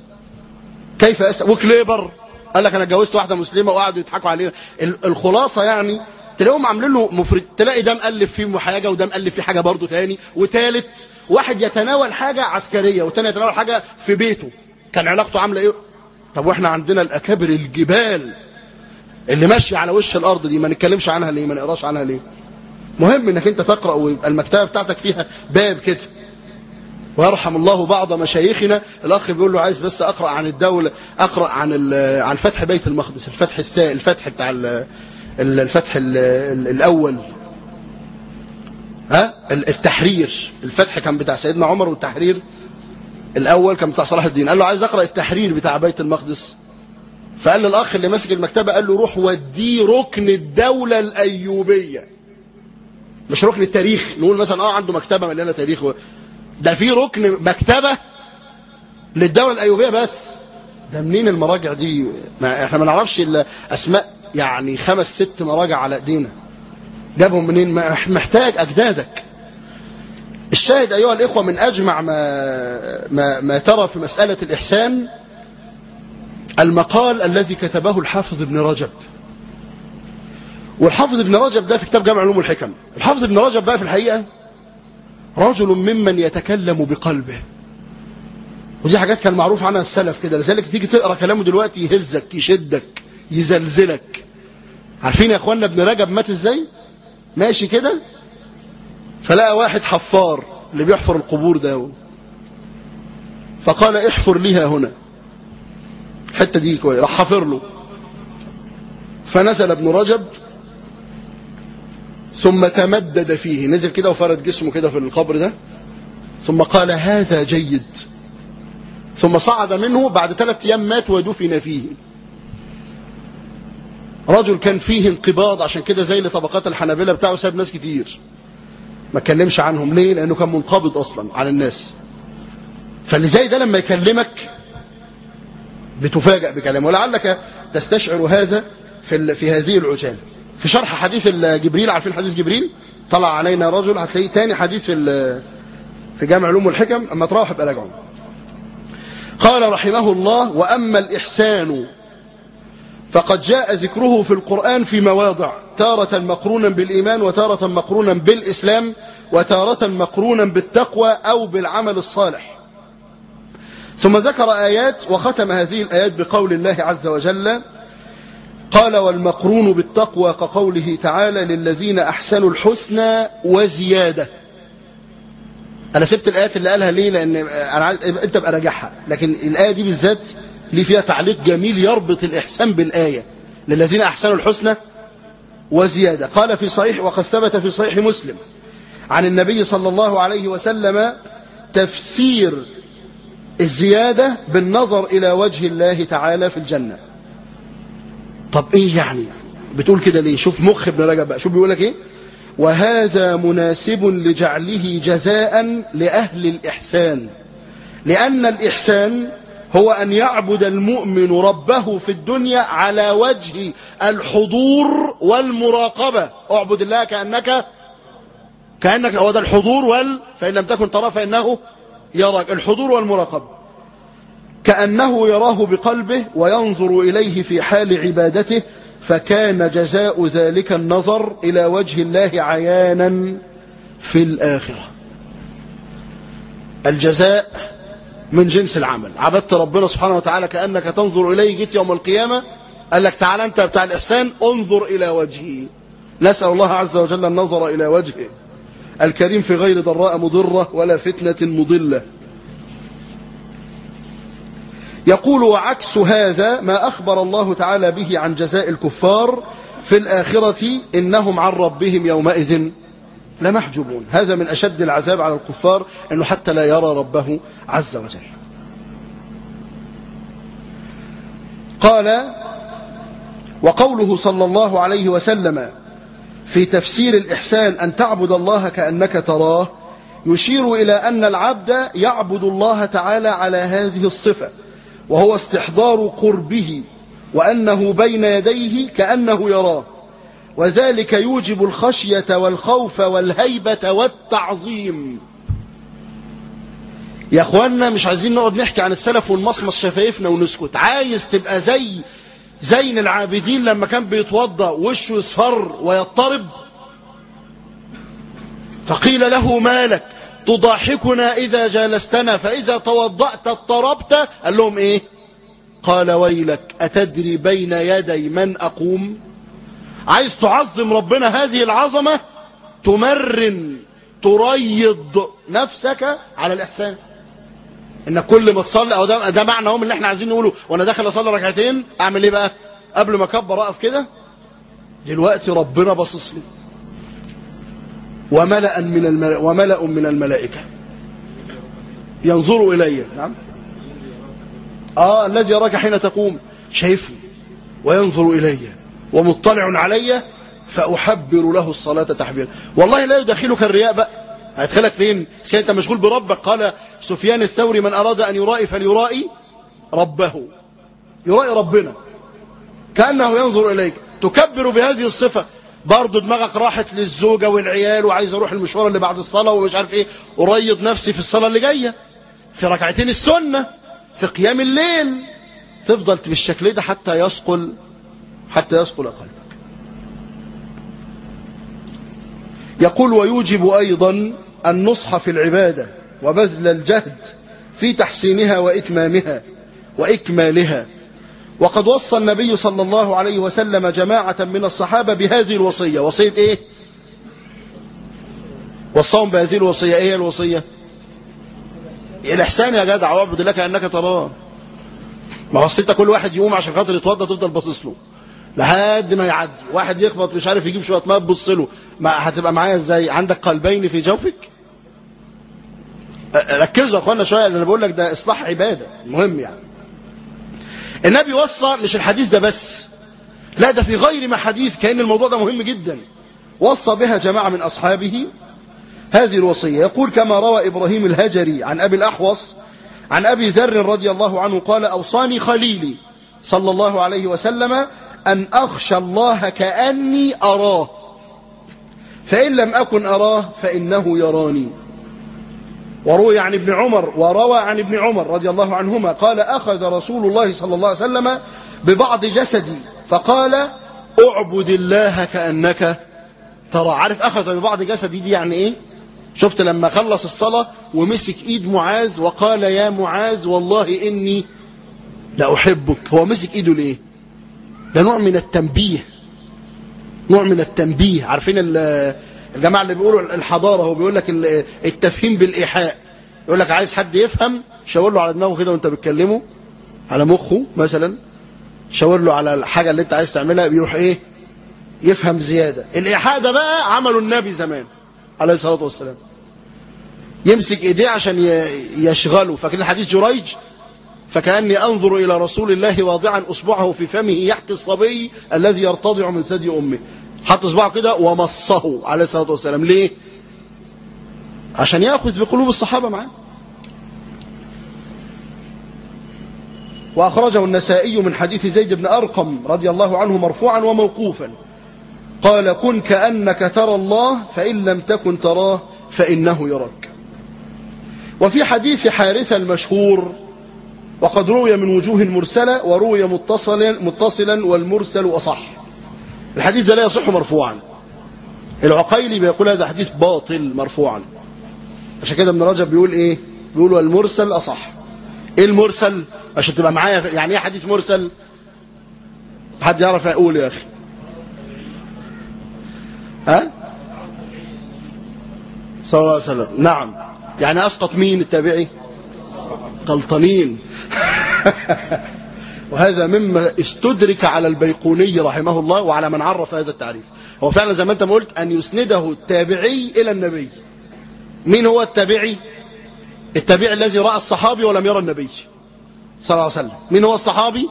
كيف أسلم؟ وكليبر قال لك أنا اتجوزت واحدة مسلمة وقعدوا يضحكوا عليها. الخلاصة يعني تلاقيهم عاملين له مفرد، تلاقي ده مؤلف فيه حاجة وده مؤلف فيه حاجة برضه تاني وتالت. واحد يتناول حاجة عسكرية والتاني يتناول حاجة في بيته، كان علاقته عاملة ايه؟ طب واحنا عندنا الأكابر الجبال اللي ماشية على وش الأرض دي، ما نتكلمش عنها ليه؟ ما نقراش عنها ليه؟ مهم انك انت تقرأ ويبقى المكتبة بتاعتك فيها باب كده. ويرحم الله بعض مشايخنا، الأخ بيقول له عايز بس أقرأ عن الدولة، أقرأ عن فتح بيت المقدس، الفتح بتاع الفتح الأول، التحرير. الفتح كان بتاع سيدنا عمر، والتحرير الأول كان بتاع صلاح الدين. قال له عايز أقرأ التحرير بتاع بيت المقدس. فقال للأخ اللي ماسك المكتبة، قال له روح وديه ركن الدولة الأيوبية، مش ركن التاريخ نقول مثلا عنده مكتبة مليانة تاريخ، ده في ركن مكتبة للدولة الأيوبية بس. ده منين المراجع دي؟ احنا ما نعرفش الا اسماء يعني 5 6 مراجع على ايدينا، جابهم منين؟ محتاج اجدادك. الشاهد ايها الاخوة، من اجمع ما ترى في مسألة الاحسان المقال الذي كتبه الحافظ ابن رجب. والحافظ ابن رجب ده في كتاب جامع علوم الحكم. الحافظ ابن رجب بقى في الحقيقة رجل ممن يتكلم بقلبه، ودي حاجات كان معروف عنها السلف كده، لذلك تيجي تقرأ كلامه دلوقتي يهزك يشدك يزلزلك. عارفين يا اخوانا ابن رجب مات ازاي؟ ماشي كده فلقى واحد حفار اللي بيحفر القبور ده، فقال احفر ليها هنا، الحته دي كويس، راح حفر له. فنزل ابن رجب ثم تمدد فيه، نزل كده وفرد جسمه كده في القبر ده، ثم قال هذا جيد، ثم صعد منه. بعد 3 أيام مات ودفن فيه. رجل كان فيه انقباض، عشان كده زي لطبقات الحنابلة بتاعه ساب ناس كتير ما اتكلمش عنهم. ليه؟ لأنه كان منقبض أصلا عن الناس. فاللي زي ده لما يكلمك بتفاجأ بكلامه، ولعلك تستشعر هذا في هذه العجالة. في شرح حديث جبريل، عارفين حديث جبريل؟ طلع علينا رجل، هتلاقيه تاني حديث في جامع علوم الحكم، اما تروح ابقى راجعه. قال رحمه الله: وأما الإحسان فقد جاء ذكره في القرآن في مواضع، تارة مقرونا بالإيمان، وتارة مقرونا بالإسلام، وتارة مقرونا بالتقوى أو بالعمل الصالح. ثم ذكر آيات وختم هذه الآيات بقول الله عز وجل: قال والمقرون بالتقوى كقوله تعالى: للذين أحسنوا الحسنى وزيادة. أنا سبت الآيات اللي قالها ليه؟ لأن أنت بقى راجعها، لكن الآية دي بالذات ليه فيها تعليق جميل يربط الإحسان بالآية: للذين أحسنوا الحسنى وزيادة. قال في صحيح، وقد ثبت في صحيح مسلم عن النبي صلى الله عليه وسلم تفسير الزيادة بالنظر إلى وجه الله تعالى في الجنة. طب إيه يعني بتقول كده ليه؟ شوف مخ ابن رجب بقى، شوف بيقول لك إيه: وهذا مناسب لجعله جزاء لأهل الإحسان، لأن الإحسان هو أن يعبد المؤمن ربه في الدنيا على وجه الحضور والمراقبة. اعبد الله كأنك هو ده الحضور، فإن لم تكن تراه فإنه يراك. الحضور والمراقبة كأنه يراه بقلبه وينظر إليه في حال عبادته، فكان جزاء ذلك النظر إلى وجه الله عيانا في الآخرة. الجزاء من جنس العمل. عبدت ربنا سبحانه وتعالى كأنك تنظر إليه، جيت يوم القيامة قال لك تعالى أنت بتاع الإحسان انظر إلى وجهه. نسأل الله عز وجل النظر إلى وجهه الكريم في غير ضراء مضرة ولا فتنة مضلة. يقول: وعكس هذا ما أخبر الله تعالى به عن جزاء الكفار في الآخرة: إنهم عن ربهم يومئذ لمحجوبون. هذا من أشد العذاب على الكفار، أنه حتى لا يرى ربه عز وجل. قال: وقوله صلى الله عليه وسلم في تفسير الإحسان أن تعبد الله كأنك تراه، يشير إلى أن العبد يعبد الله تعالى على هذه الصفة، وهو استحضار قربه، وأنه بين يديه كأنه يراه، وذلك يوجب الخشية والخوف والهيبة والتعظيم. يا أخوانا مش عايزين نقعد نحكي عن السلف ونمصمص شفايفنا ونسكت. عايز تبقى زي زين العابدين لما كان بيتوضأ وشه يصفر ويضطرب، فقيل له: مالك تضاحكنا إذا جالستنا فإذا توضأت اضطربت؟ قال لهم إيه؟ قال: ويلك أتدري بين يدي من أقوم؟ عايز تعظم ربنا هذه العظمة، تمرن تريض نفسك على الإحسان. إن كل ما تصلي، أو ده معنى هم اللي احنا عايزين نقوله: وأنا داخل أصلي ركعتين أعمل إيه بقى؟ قبل ما أكبر أقف كده، دلوقتي ربنا باصص لي، وملأ من الملائكة ينظروا إلي. نعم. الذي يراك حين تقوم، شايفني وينظر إلي ومطلع علي فأحبر له الصلاة تحبيرا. والله لا يدخلك الرياء بقى، هيدخلك فين؟ أنت مشغول بربك. قال سفيان الثوري: من أراد أن يرائي فليرائي ربه، يرائي ربنا كأنه ينظر إليك. تكبر بهذه الصفة، برضه دماغك راحت للزوجة والعيال وعايز اروح المشوار اللي بعد الصلاة ومش عارف ايه، اريض نفسي في الصلاة اللي جاية، في ركعتين السنة، في قيام الليل. تفضل بالشكل ده حتى يثقل قلبك. يقول: ويوجب أيضا النصح في العبادة وبذل الجهد في تحسينها وإكمالها. وقد وصى النبي صلى الله عليه وسلم جماعة من الصحابة بهذه الوصية. وصية ايه؟ وصاهم بهذه الوصية. ايه الوصية؟ الإحسان يا جدع، واعبد الله كأنك تراه. ما وصيت كل واحد يقوم عشان خاطر يتوضى تفضل باصص له لحد ما يعدي، واحد يخبط مش عارف يجيب شويه ماء تبص له، ما هتبقى معايا ازاي؟ عندك قلبين في جوفك؟ ركزوا يا اخوانا شويه، انا بقول لك ده اصلاح عباده مهم. يعني النبي وصى، مش الحديث ده بس، لا ده في غير ما حديث، كأن الموضوع ده مهم جدا. وصى بها جماعة من أصحابه هذه الوصية. يقول: كما روى إبراهيم الهجري عن أبي الأحوص عن أبي ذر رضي الله عنه قال: أوصاني خليلي صلى الله عليه وسلم أن أخشى الله كأني أراه، فإن لم أكن أراه فإنه يراني. وروى عن ابن عمر رضي الله عنهما قال: أخذ رسول الله صلى الله عليه وسلم ببعض جسدي فقال: اعبد الله كأنك ترى. عارف أخذ ببعض جسدي دي يعني إيه؟ شفت لما خلص الصلاة ومسك إيد معاذ وقال: يا معاذ والله إني لأحبك. هو مسك إيده ليه؟ ده نوع من التنبيه. عارفين الجماعة اللي بيقولوا الحضارة، هو بيقول لك التفهيم بالإيحاء. يقول لك عايز حد يفهم، شاور له على دماغه كده وانت بتكلمه، على مخه مثلا، شاور له على الحاجة اللي انت عايز تعملها، بيروح ايه؟ يفهم زيادة. الإيحاء ده بقى عمله النبي زمان عليه الصلاة والسلام، يمسك ايديه عشان يشغله. فاكرين حديث جريج؟ فكأني أنظر إلى رسول الله واضعا أصبعه في فمه يحكي الصبي الذي يرتضع من ثدي أمه. حط اصبعه كده ومصه عليه الصلاة والسلام. ليه؟ عشان يأخذ بقلوب الصحابة معاه. وأخرجه النسائي من حديث زيد بن أرقم رضي الله عنه مرفوعا وموقوفا قال: كن كأنك ترى الله فإن لم تكن تراه فإنه يراك. وفي حديث حارثة المشهور: وقد روي من وجوه مرسلة وروي متصلا والمرسل أصح. الحديث ده لا يصح مرفوعا. العقيلي بيقول هذا حديث باطل مرفوعا. عشان كده ابن رجب بيقول ايه؟ بيقول والمرسل أصح. ايه المرسل؟ عشان تبقى معايا، يعني ايه حديث مرسل؟ حد يعرف يقول يا اخي؟ ها؟ صلى الله عليه وسلم. نعم، يعني اسقط مين؟ التابعي؟ قلطنين. وهذا مما استدرك على البيقوني رحمه الله وعلى من عرف هذا التعريف. هو فعلا زي ما انت ما قلت أن يسنده التابعي إلى النبي. مين هو التابعي؟ التابعي الذي رأى الصحابي ولم يرى النبي صلى الله عليه وسلم. مين هو الصحابي؟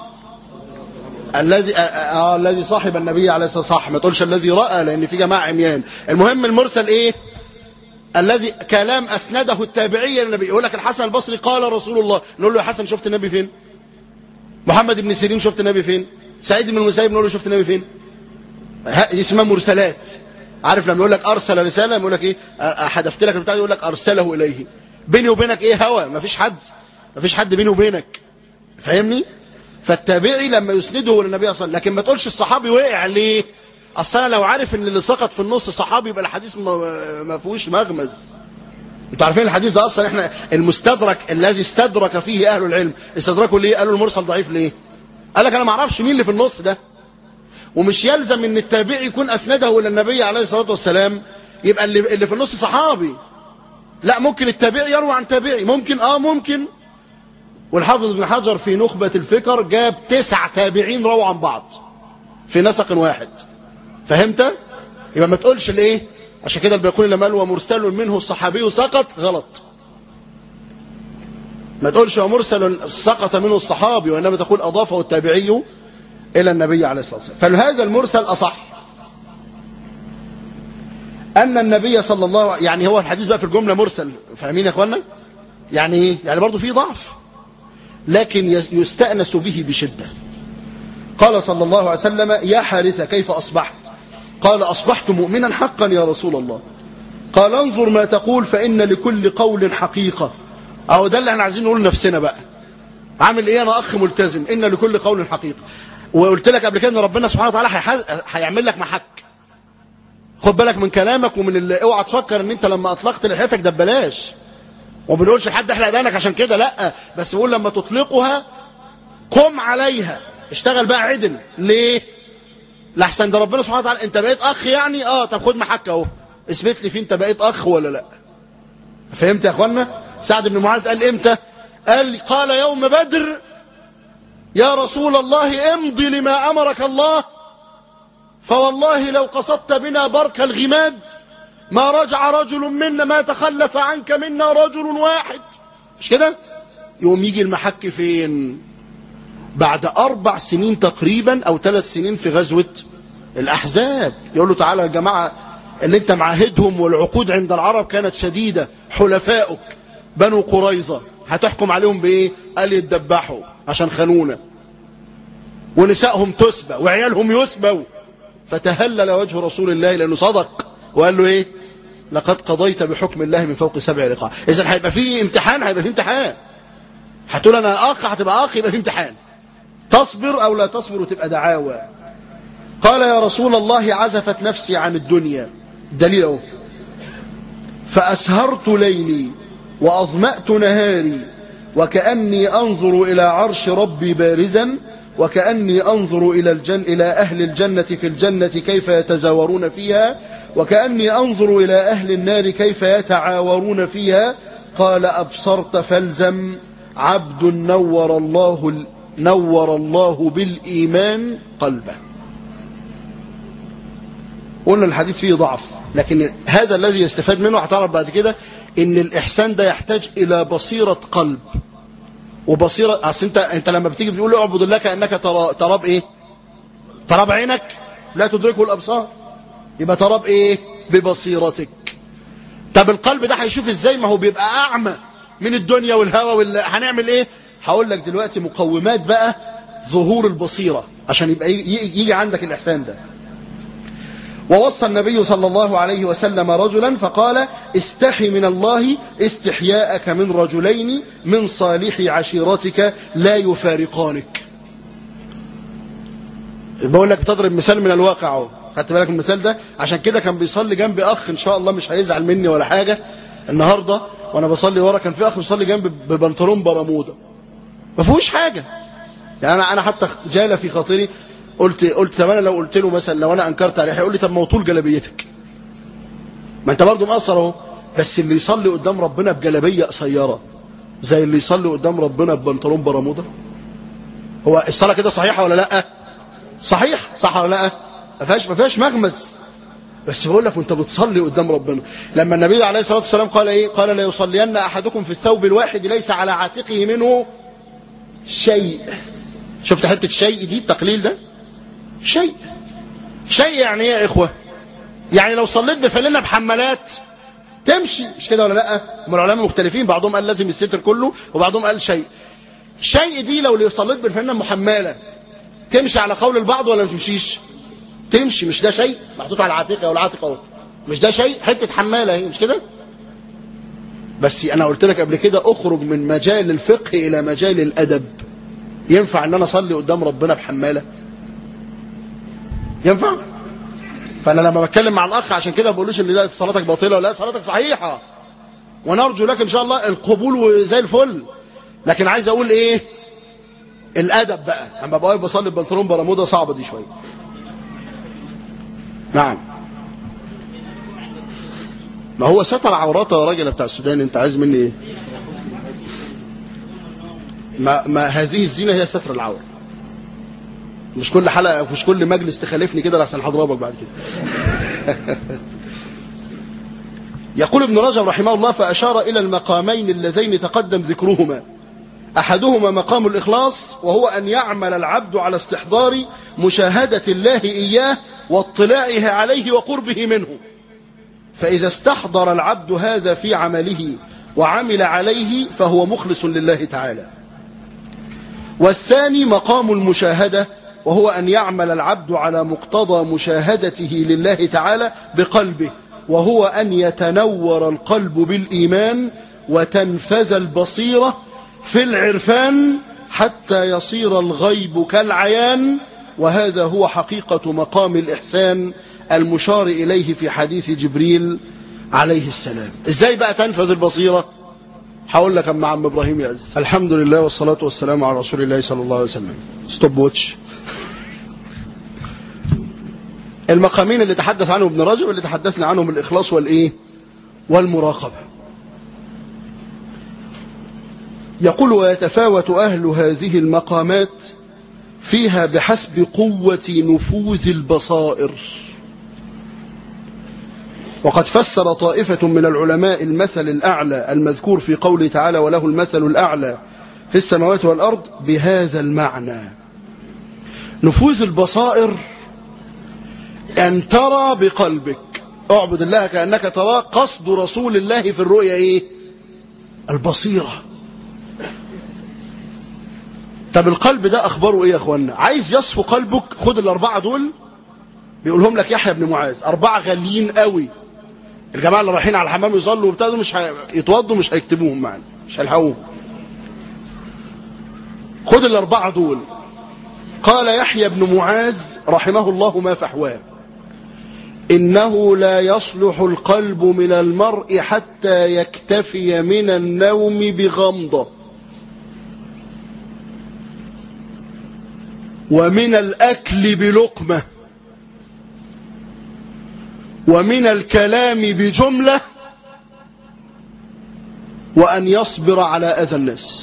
الذي صاحب النبي عليه الصلاة والسلام. ما تقولش الذي رأى، لأن في جماعة عميان. المهم المرسل ايه؟ الذي كلام أسنده التابعي إلى النبي. يقول لك الحسن البصري قال رسول الله، نقول له يا حسن شفت النبي فين؟ محمد بن سيرين شفت النبي فين؟ سعيد بن المسيب نقول له شفت النبي فين؟ اسمها مرسلات. عارف لما يقول لك أرسل رسالة يقول لك ايه؟ حدثت لك البتاع، يقول لك أرسله إليه. بيني وبينك ايه؟ هوا، مفيش حد بيني وبينك، فاهمني؟ فالتابعي لما يسنده للنبي صلى الله عليه وسلم. لكن ما تقولش الصحابي وقع ليه؟ اصل انا لو عارف ان اللي سقط في النص صحابي يبقى الحديث ما فيهوش مغمز. انتوا عارفين الحديث ده اصلا احنا المستدرك الذي استدرك فيه اهل العلم استدركوا ليه؟ قالوا المرسل ضعيف ليه؟ قال لك انا ما اعرفش مين اللي في النص ده. ومش يلزم ان التابعي يكون اسنده الى النبي عليه الصلاه والسلام يبقى اللي في النص صحابي. لا، ممكن التابعي يروي عن تابعي، ممكن. والحافظ ابن حجر في نخبة الفكر جاب 9 تابعين رووا عن بعض في نسق واحد. فهمت؟ يبقى ما تقولش الايه؟ عشان كده البيقوني لما قال ومرسل منه الصحابي سقط، غلط. ما تقولش ومرسل سقط منه الصحابي، وانما تقول اضافه التابعي إلى النبي عليه الصلاة والسلام. فهذا المرسل أصح. أن النبي صلى الله عليه، يعني هو الحديث بقى في الجملة مرسل، فاهمين يا أخوانا؟ يعني إيه؟ يعني برضو فيه ضعف، لكن يستأنس به بشدة. قال صلى الله عليه وسلم: يا حارثة كيف أصبحت؟ قال: أصبحت مؤمنا حقا يا رسول الله. قال: انظر ما تقول فإن لكل قول حقيقة. أو ده اللي احنا عايزين نقول لنفسنا بقى. عامل إيه أنا أخ ملتزم؟ إن لكل قول حقيقة. وقلت لك قبل كده إن ربنا سبحانه وتعالى هيعمل لك محك. خد بالك من كلامك ومن اوعى تفكر ان انت لما اطلقت لحيتك ده ببلاش. وما بنقولش لحد احلق دانك عشان كده، لا، بس بقول لما تطلقها قم عليها، اشتغل بقى عدل. ليه؟ لحسن ده ربنا سبحانه وتعالى انت بقيت اخ يعني، طب خد محك اهو، اثبت لي فيه انت بقيت اخ ولا لا. فهمت يا اخوانا؟ سعد بن معاذ قال امتى؟ قال يوم بدر: يا رسول الله امضي لما امرك الله، فوالله لو قصدت بنا برك الغماد ما رجع رجل منا، ما تخلف عنك منا رجل واحد. مش كده؟ يوم يجي المحك فين؟ بعد 4 سنين تقريبا او 3 سنين في غزوة الأحزاب. يقول له: تعالى يا جماعة اللي انت معاهدهم، والعقود عند العرب كانت شديدة، حلفائك بنو قريظة، هتحكم عليهم بايه؟ قال: يتدبحوا عشان خانونا، ونسائهم تسبى وعيالهم يسبوا. فتهلل وجه رسول الله لأنه صدق، وقال له ايه؟ لقد قضيت بحكم الله من فوق 7 رقاع. اذا هيبقى فيه امتحان، هيبقى فيه امتحان. هتقول انا اخ، هتبقى اخ، يبقى فيه امتحان. تصبر او لا تصبر وتبقى دعاوى. قال: يا رسول الله عزفت نفسي عن الدنيا. دليل اهو. فأسهرت ليلي وأظمأت نهاري، وكأني أنظر إلى عرش ربي بارزا، وكأني أنظر إلى أهل الجنة في الجنة كيف يتزاورون فيها، وكأني أنظر إلى أهل النار كيف يتعاورون فيها. قال: أبصرت فالزم، عبد نور الله بالإيمان قلبه. قلنا الحديث فيه ضعف، لكن هذا الذي يستفاد منه هتعرف بعد كده ان الإحسان ده يحتاج إلى بصيرة قلب وبصيرة. أصل انت لما بتيجي بتقول له اعبد الله كأنك ترى بايه؟ ترى بعينك لا تدركه الأبصار، يبقى ترى بايه؟ ببصيرتك. طب القلب ده هيشوف ازاي؟ ما هو بيبقى أعمى من الدنيا والهوى هنعمل ايه؟ هقول لك دلوقتي مقومات بقى ظهور البصيرة عشان يبقى يجي عندك الإحسان ده. ووصى النبي صلى الله عليه وسلم رجلا فقال: استحي من الله استحياءك من رجلين من صالح عشيرتك لا يفارقانك. بقول لك تضرب مثال من الواقع. خدت بالك من المثال ده؟ عشان كده كان بيصلي جنبي اخ، ان شاء الله مش هيزعل مني ولا حاجة، النهاردة وانا بصلي ورا كان في اخ بيصلي جنبي ببنطلون برمودا ما فيهوش حاجة. يعني انا حتى جال في خاطري، قلت طب انا لو قلت له مثلا، لو انا انكرت عليه هيقول لي: طب ما هو طول جلابيتك، ما انت برضه مقصر اهو. بس اللي يصلي قدام ربنا بجلابيه قصيره زي اللي يصلي قدام ربنا ببنطلون برمودا، هو الصلاه كده صحيحه ولا لا؟ صحيح، صح ولا لا؟ ما فيهاش مغمز. بس بقول لك وانت بتصلي قدام ربنا، لما النبي عليه الصلاه والسلام قال ايه؟ قال: لا يصلين احدكم في الثوب الواحد ليس على عاتقه منه شيء. شفت حته شيء دي؟ التقليل ده شيء يعني ايه يا اخوه؟ يعني لو صليت بفلنا بحمالات تمشي، مش كده ولا لا؟ هم العلماء مختلفين، بعضهم قال لازم الستر كله وبعضهم قال شيء دي لو صليت بالفلنا محمله تمشي على قول البعض ولا ما تمشيش؟ تمشي. مش ده شيء محطوط على العاتقه والعاتقه اهو؟ مش ده شيء؟ حته حماله اهي، مش كده؟ بس انا قلت لك قبل كده اخرج من مجال الفقه الى مجال الادب. ينفع ان انا اصلي قدام ربنا بحماله؟ ينفع؟ فانا لما بتكلم مع الاخ عشان كده ما بقولوش ان ده صلاتك باطله ولا لا، صلاتك صحيحه ونرجو لك ان شاء الله القبول وزي الفل. لكن عايز اقول ايه؟ الادب بقى. اما بقى بصلي ببنطلون برمودا صعبه دي شويه. نعم. ما هو ستر عوراته يا راجل بتاع السودان، انت عايز مني ايه؟ ما هذه الزينه هي ستر العوره. مش كل حلقة ومش كل مجلس تخالفني كده لحسن هضربك بعد كده. يقول ابن رجب رحمه الله: فأشار إلى المقامين اللذين تقدم ذكرهما. أحدهما مقام الإخلاص، وهو أن يعمل العبد على استحضار مشاهدة الله إياه واطلاعه عليه وقربه منه، فإذا استحضر العبد هذا في عمله وعمل عليه فهو مخلص لله تعالى. والثاني مقام المشاهدة، وهو أن يعمل العبد على مقتضى مشاهدته لله تعالى بقلبه، وهو أن يتنور القلب بالإيمان وتنفذ البصيرة في العرفان حتى يصير الغيب كالعيان، وهذا هو حقيقة مقام الإحسان المشار إليه في حديث جبريل عليه السلام. إزاي بقى تنفذ البصيرة؟ هقول لك أما عم إبراهيم يعز. الحمد لله والصلاة والسلام على رسول الله صلى الله عليه وسلم. ستوب ووتش. المقامين اللي تحدث عنهم ابن رجب اللي تحدثنا عنهم الإخلاص والإيه والمراقبة. يقول ويتفاوت أهل هذه المقامات فيها بحسب قوة نفوذ البصائر. وقد فسر طائفة من العلماء المثل الأعلى المذكور في قوله تعالى وله المثل الأعلى في السماوات والأرض بهذا المعنى. نفوذ البصائر أن ترى بقلبك، اعبد الله كأنك تراه. قصد رسول الله في الرؤيا ايه؟ البصيرة. طب القلب ده اخباره ايه يا اخوانا؟ عايز يصفو قلبك، خد الاربعة دول بيقولهم لك يحيى بن معاذ، 4 غاليين قوي. الجماعة اللي رايحين على الحمام يصلوا وبتاع مش يتوضوا، مش هيكتبوهم معنا، مش هيلحقوهم. خد ال4 دول. قال يحيى بن معاذ رحمه الله ما فحواه: إنه لا يصلح القلب من المرء حتى يكتفي من النوم بغمضة، ومن الأكل بلقمة، ومن الكلام بجملة، وأن يصبر على أذى الناس.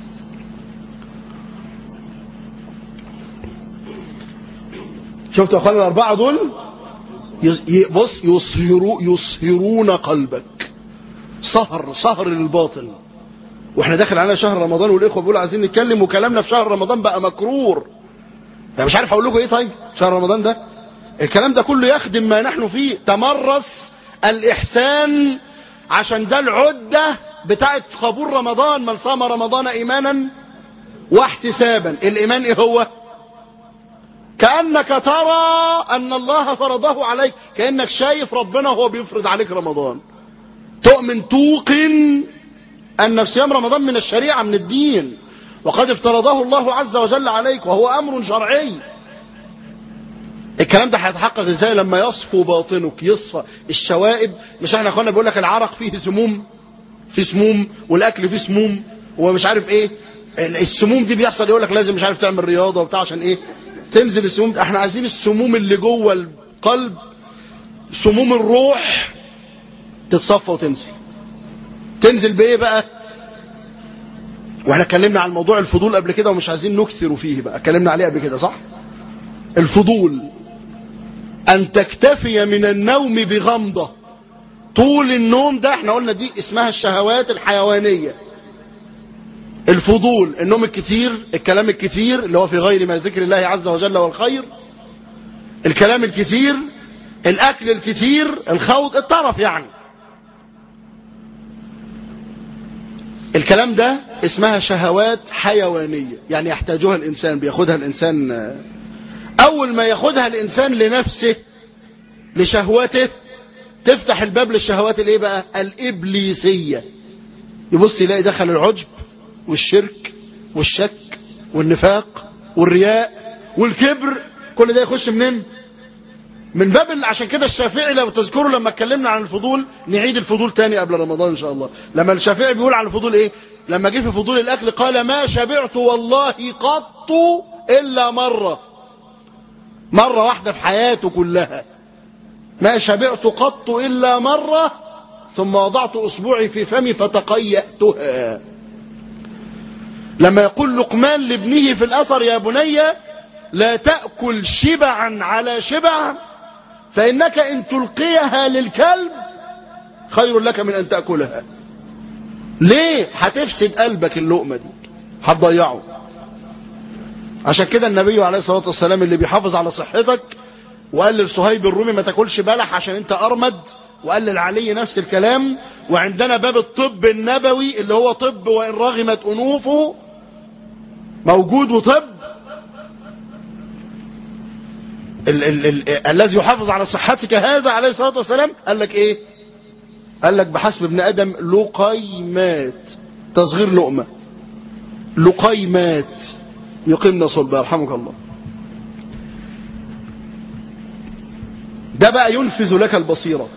شفتوا أخوانا ال4 دول؟ بص، يصهرون قلبك. سهر للباطل. واحنا داخل على شهر رمضان والاخوه بيقولوا عايزين نتكلم، وكلامنا في شهر رمضان بقى مكرور. يعني مش عارف اقول لكم ايه. طيب شهر رمضان ده الكلام ده كله يخدم ما نحن فيه. تمرس الإحسان، عشان ده العدة بتاعت قبول رمضان. من صام رمضان إيمانا واحتسابا. الإيمان إيه هو؟ كأنك ترى أن الله فرضه عليك، كأنك شايف ربنا وهو بيفرض عليك رمضان. تؤمن توقن أن صيام رمضان من الشريعة، من الدين، وقد افترضه الله عز وجل عليك، وهو أمر شرعي. الكلام ده هيتحقق ازاي؟ لما يصفو باطنك، يصفى الشوائب. مش احنا اخوانا بيقول لك العرق فيه سموم، في سموم، والاكل فيه سموم، ومش عارف ايه. السموم دي بيحصل يقول لك لازم مش عارف تعمل رياضه وبتاع عشان ايه تنزل السموم. احنا عايزين السموم اللي جوه القلب، سموم الروح، تتصفى وتنزل. تنزل بايه بقى؟ واحنا اتكلمنا عن موضوع الفضول قبل كده ومش عايزين نكثر فيه بقى، اتكلمنا عليه قبل كده صح؟ الفضول أن تكتفي من النوم بغمضة. طول النوم ده احنا قلنا دي اسمها الشهوات الحيوانية. الفضول، النوم الكتير، الكلام الكتير اللي هو في غير ما ذكر الله عز وجل والخير، الكلام الكتير، الأكل الكتير، الخوض، الطرف يعني. الكلام ده اسمها شهوات حيوانية، يعني يحتاجها الإنسان، بياخدها الإنسان. أول ما ياخدها الإنسان لنفسه لشهوته تفتح الباب للشهوات الايه بقى؟ الإبليسية. يبص يلاقي دخل العجب والشرك والشك والنفاق والرياء والكبر، كل ده يخش منين؟ من باب. عشان كده الشافعي لو تذكروا لما اتكلمنا عن الفضول، نعيد الفضول تاني قبل رمضان ان شاء الله. لما الشافعي بيقول عن الفضول ايه؟ لما جه في فضول الاكل قال ما شبعت والله قط الا مرة واحدة في حياته كلها. ما شبعت قط الا مرة ثم وضعت اصبعي في فمي فتقيأتها. لما يقول لقمان لابنه في الاثر يا بني لا تأكل شبعا على شبع فإنك إن تلقيها للكلب خير لك من أن تأكلها. ليه؟ هتفسد قلبك اللقمة دي، هتضيعه. عشان كده النبي عليه الصلاة والسلام اللي بيحافظ على صحتك، وقال لصهيب الرومي ما تاكلش بلح عشان انت ارمد، وقال للعلي نفس الكلام. وعندنا باب الطب النبوي اللي هو طب وان رغمت انوفه موجود، وطب الذي يحافظ على صحتك هذا عليه الصلاة والسلام قال لك ايه؟ قال لك بحسب ابن ادم لقيمات، تصغير لقمة، لقيمات يقيمنا صلبا يرحمك الله. ده بقى ينفذ لك البصيرة.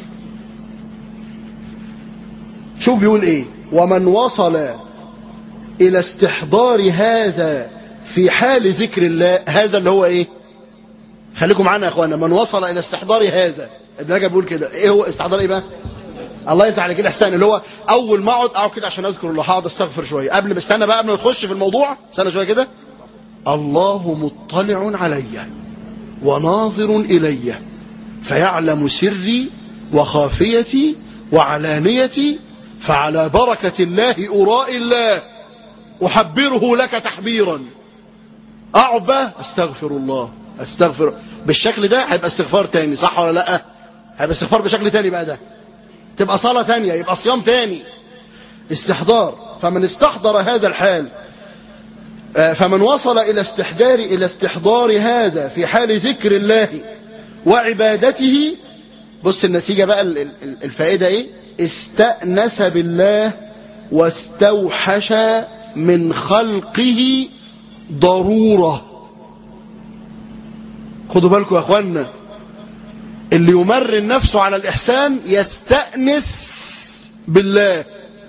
شوف بيقول ايه؟ ومن وصل الى استحضار هذا في حال ذكر الله، هذا اللي هو ايه؟ خليكم معانا يا اخوانا. من وصل الى استحضار هذا، ابن رجب بيقول كده، ايه هو استحضار؟ ايه بقى؟ الله يفتح عليك الاحسان، اللي هو اول ما اقعد كده عشان اذكر الله، هقعد استغفر شويه قبل ما استنى بقى قبل ما تخش في الموضوع، استنى شويه كده. الله مطلع علي وناظر الي فيعلم سري وخافيتي وعلانيتي، فعلى بركة الله أرائي الله أحبره لك تحبيرا. أقعد بقى استغفر الله، استغفر بالشكل ده، هيبقى استغفار تاني، صح ولا لا؟ هيبقى استغفار بشكل تاني بقى، ده تبقى صلاة تانية، يبقى صيام تاني، استحضار. فمن استحضر هذا الحال، فمن وصل إلى استحضار هذا في حال ذكر الله وعبادته، بص النتيجة بقى، الفائدة ايه؟ استأنس بالله واستوحش من خلقه ضرورة. خدوا بالكم يا اخوانا، اللي يمرن نفسه على الإحسان يستأنس بالله.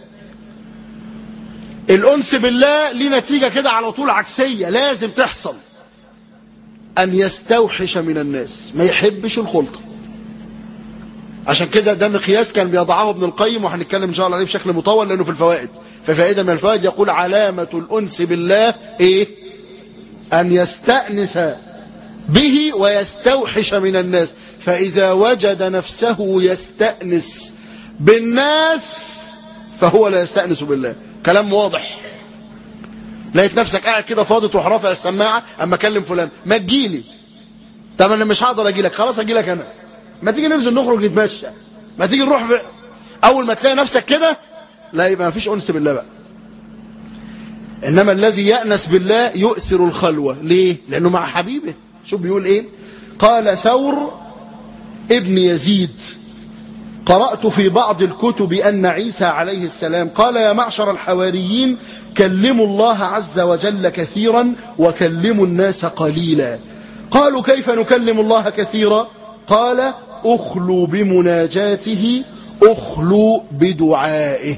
الأنس بالله ليه نتيجة كده على طول عكسية لازم تحصل، أن يستوحش من الناس، ما يحبش الخلطة. عشان كده ده مقياس كان بيضعه ابن القيم، وهنتكلم إن شاء الله عليه بشكل مطول لأنه في الفوائد. ففائدة من الفوائد يقول علامة الأنس بالله إيه؟ أن يستأنس به ويستوحش من الناس. فإذا وجد نفسه يستأنس بالناس فهو لا يستأنس بالله. كلام واضح. لقيت نفسك قاعد كده فاضي تروح رافع السماعة اما اكلم فلان، ما تجيلي. طب انا مش هقدر اجي لك، خلاص اجي لك انا. ما تيجي ننزل نخرج نتمشى، ما تيجي نروح اول ما تلاقي نفسك كده، لا يبقى ما فيش انس بالله بقى. انما الذي يأنس بالله يؤثر الخلوة. ليه؟ لانه مع حبيبه. شو بيقول ايه؟ قال ثور ابن يزيد: قرأت في بعض الكتب أن عيسى عليه السلام قال: يا معشر الحواريين كلموا الله عز وجل كثيرا وكلموا الناس قليلا. قالوا: كيف نكلم الله كثيرا؟ قال: أخلوا بمناجاته، أخلوا بدعائه.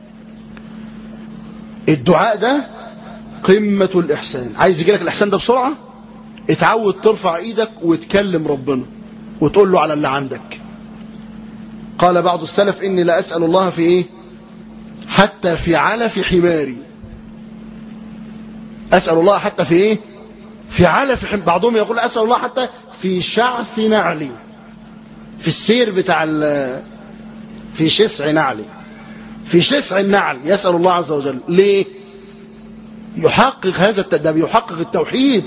الدعاء ده قمة الإحسان. عايز يجيلك الإحسان ده بسرعة؟ اتعود ترفع ايدك وتكلم ربنا وتقول له على اللي عندك. قال بعض السلف: إني لا أسأل الله في إيه؟ حتى في علف حماري. أسأل الله حتى في إيه؟ في علف حماري. بعضهم يقول أسأل الله حتى في شعث نعلي، في السير بتاع في شسع نعلي، في شسع النعل يسأل الله عز وجل. ليه؟ يحقق هذا ده بيحقق التوحيد.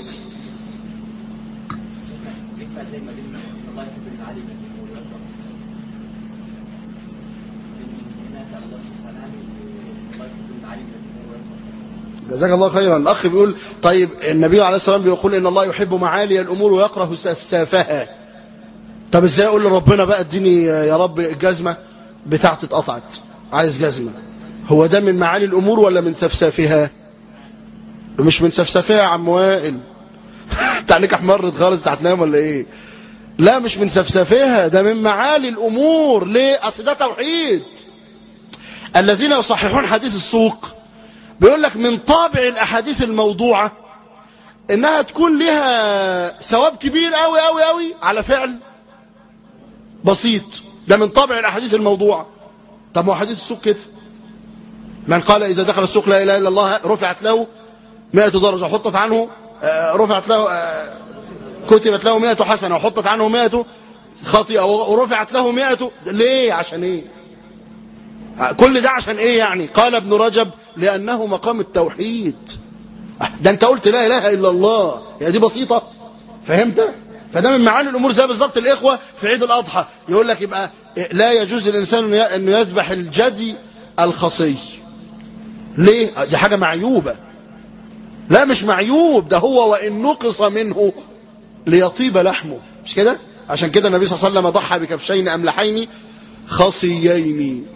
جزاك الله خيرا. الأخ بيقول: طيب النبي عليه الصلاة والسلام بيقول إن الله يحب معالي الأمور ويكره سفسافها. طب ازاي اقول لربنا بقى اديني يا رب الجزمة بتاعتي اتقطعت، عايز جزمة؟ هو ده من معالي الأمور ولا من سفسافها؟ مش من سفسافها يا عم وائل. تعليك احمرت خالص، هتنام ولا ايه؟ لا مش من سفسافها، ده من معالي الأمور. ليه؟ أصل ده توحيد. الذين يصححون حديث السوق بيقول لك من طابع الأحاديث الموضوعة إنها تكون لها ثواب كبير قوي قوي قوي على فعل بسيط. ده من طابع الأحاديث الموضوعة. طب ما هو حديث السوق كده: من قال إذا دخل السوق لا إله إلا الله رفعت له 100 درجة، حطت عنه رفعت له كتبت له 100 حسنة، وحطت عنه 100 خطيئة، ورفعت له 100. ليه؟ عشان ايه؟ كل ده عشان ايه يعني؟ قال ابن رجب لأنه مقام التوحيد. ده انت قلت لا اله الا الله، يعني دي بسيطة، فهمت؟ فده من معاني الامور. زي بالظبط الاخوة في عيد الاضحى يقول لك يبقى لا يجوز للانسان انه يذبح الجدي الخصي. ليه؟ دي حاجة معيوبة. لا مش معيوب، ده هو وان نقص منه ليطيب لحمه، مش كده؟ عشان كده النبي صلى الله عليه وسلم ضحى بكبشين املحين خصيين.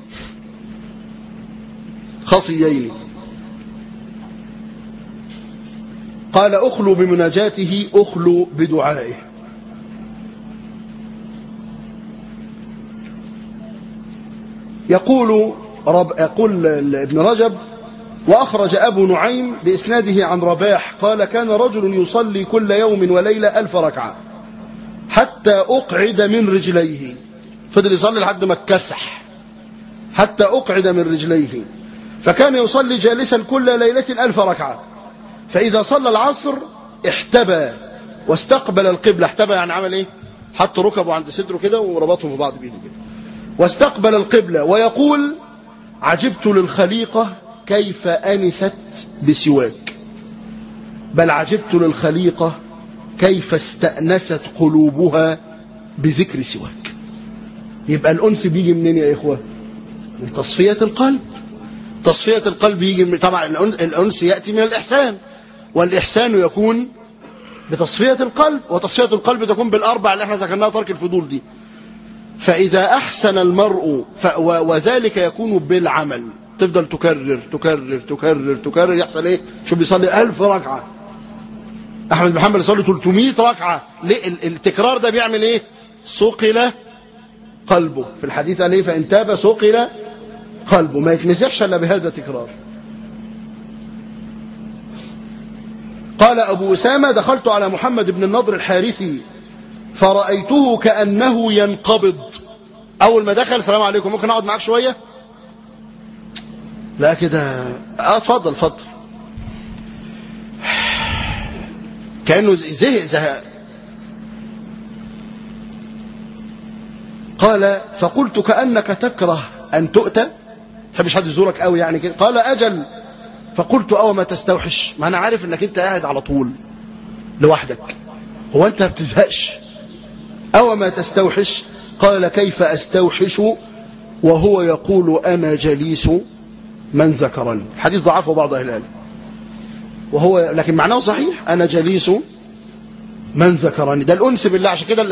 خصيين. قال أخلوا بمناجاته أخلوا بدعائه. يقول ابن رجب: وأخرج أبو نعيم بإسناده عن رباح قال: كان رجل يصلي كل يوم وليلة 1000 ركعة حتى أقعد من رجليه. فضل يصلي لحد ما اتكسح حتى أقعد من رجليه، فكان يصلي جالسا كل ليلة 1000 ركعة، فإذا صلى العصر احتبى واستقبل القبلة. احتبى يعني عمل ايه؟ حط ركبه عند صدره كده وربطهم في بعض بيده كده، واستقبل القبلة ويقول: عجبت للخليقة كيف أنست بسواك، بل عجبت للخليقة كيف استأنست قلوبها بذكر سواك. يبقى الأنس بيجي منين يا إخوة؟ من تصفية القلب. تصفية القلب يجي من، طبعا الأنس يأتي من الإحسان، والإحسان يكون بتصفية القلب، وتصفية القلب تكون بالأربع اللي احنا ذكرناها، ترك الفضول دي. فإذا أحسن المرء وذلك يكون بالعمل، تفضل تكرر تكرر تكرر تكرر، يحصل ايه؟ شو بيصلي 1000 ركعة، أحمد بن حنبل يصلي 300 ركعة. ليه؟ التكرار ده بيعمل ايه؟ صقل قلبه. في الحديث قال ايه؟ فإن تاب صقل قلبه، ما يتمسحش الا بهذا التكرار. قال أبو أسامة: دخلت على محمد بن النضر الحارثي فرأيته كأنه ينقبض. أول ما دخل: السلام عليكم، ممكن أقعد معاك شوية؟ لا كده، اتفضل اتفضل. كأنه زهق. قال: فقلت: كأنك تكره أن تؤتى، فمش حد يزورك قوي يعني كده؟ قال: أجل. فقلت: أو ما تستوحش، ما أنا عارف أنك أنت قاعد على طول لوحدك، هو أنت ما بتزهقش؟ أو ما تستوحش؟ قال: كيف أستوحش وهو يقول أنا جليس من ذكرني. الحديث ضعفه بعض أهل العلم، وهو لكن معناه صحيح، أنا جليس من ذكرني. ده الأنس بالله. عشان كده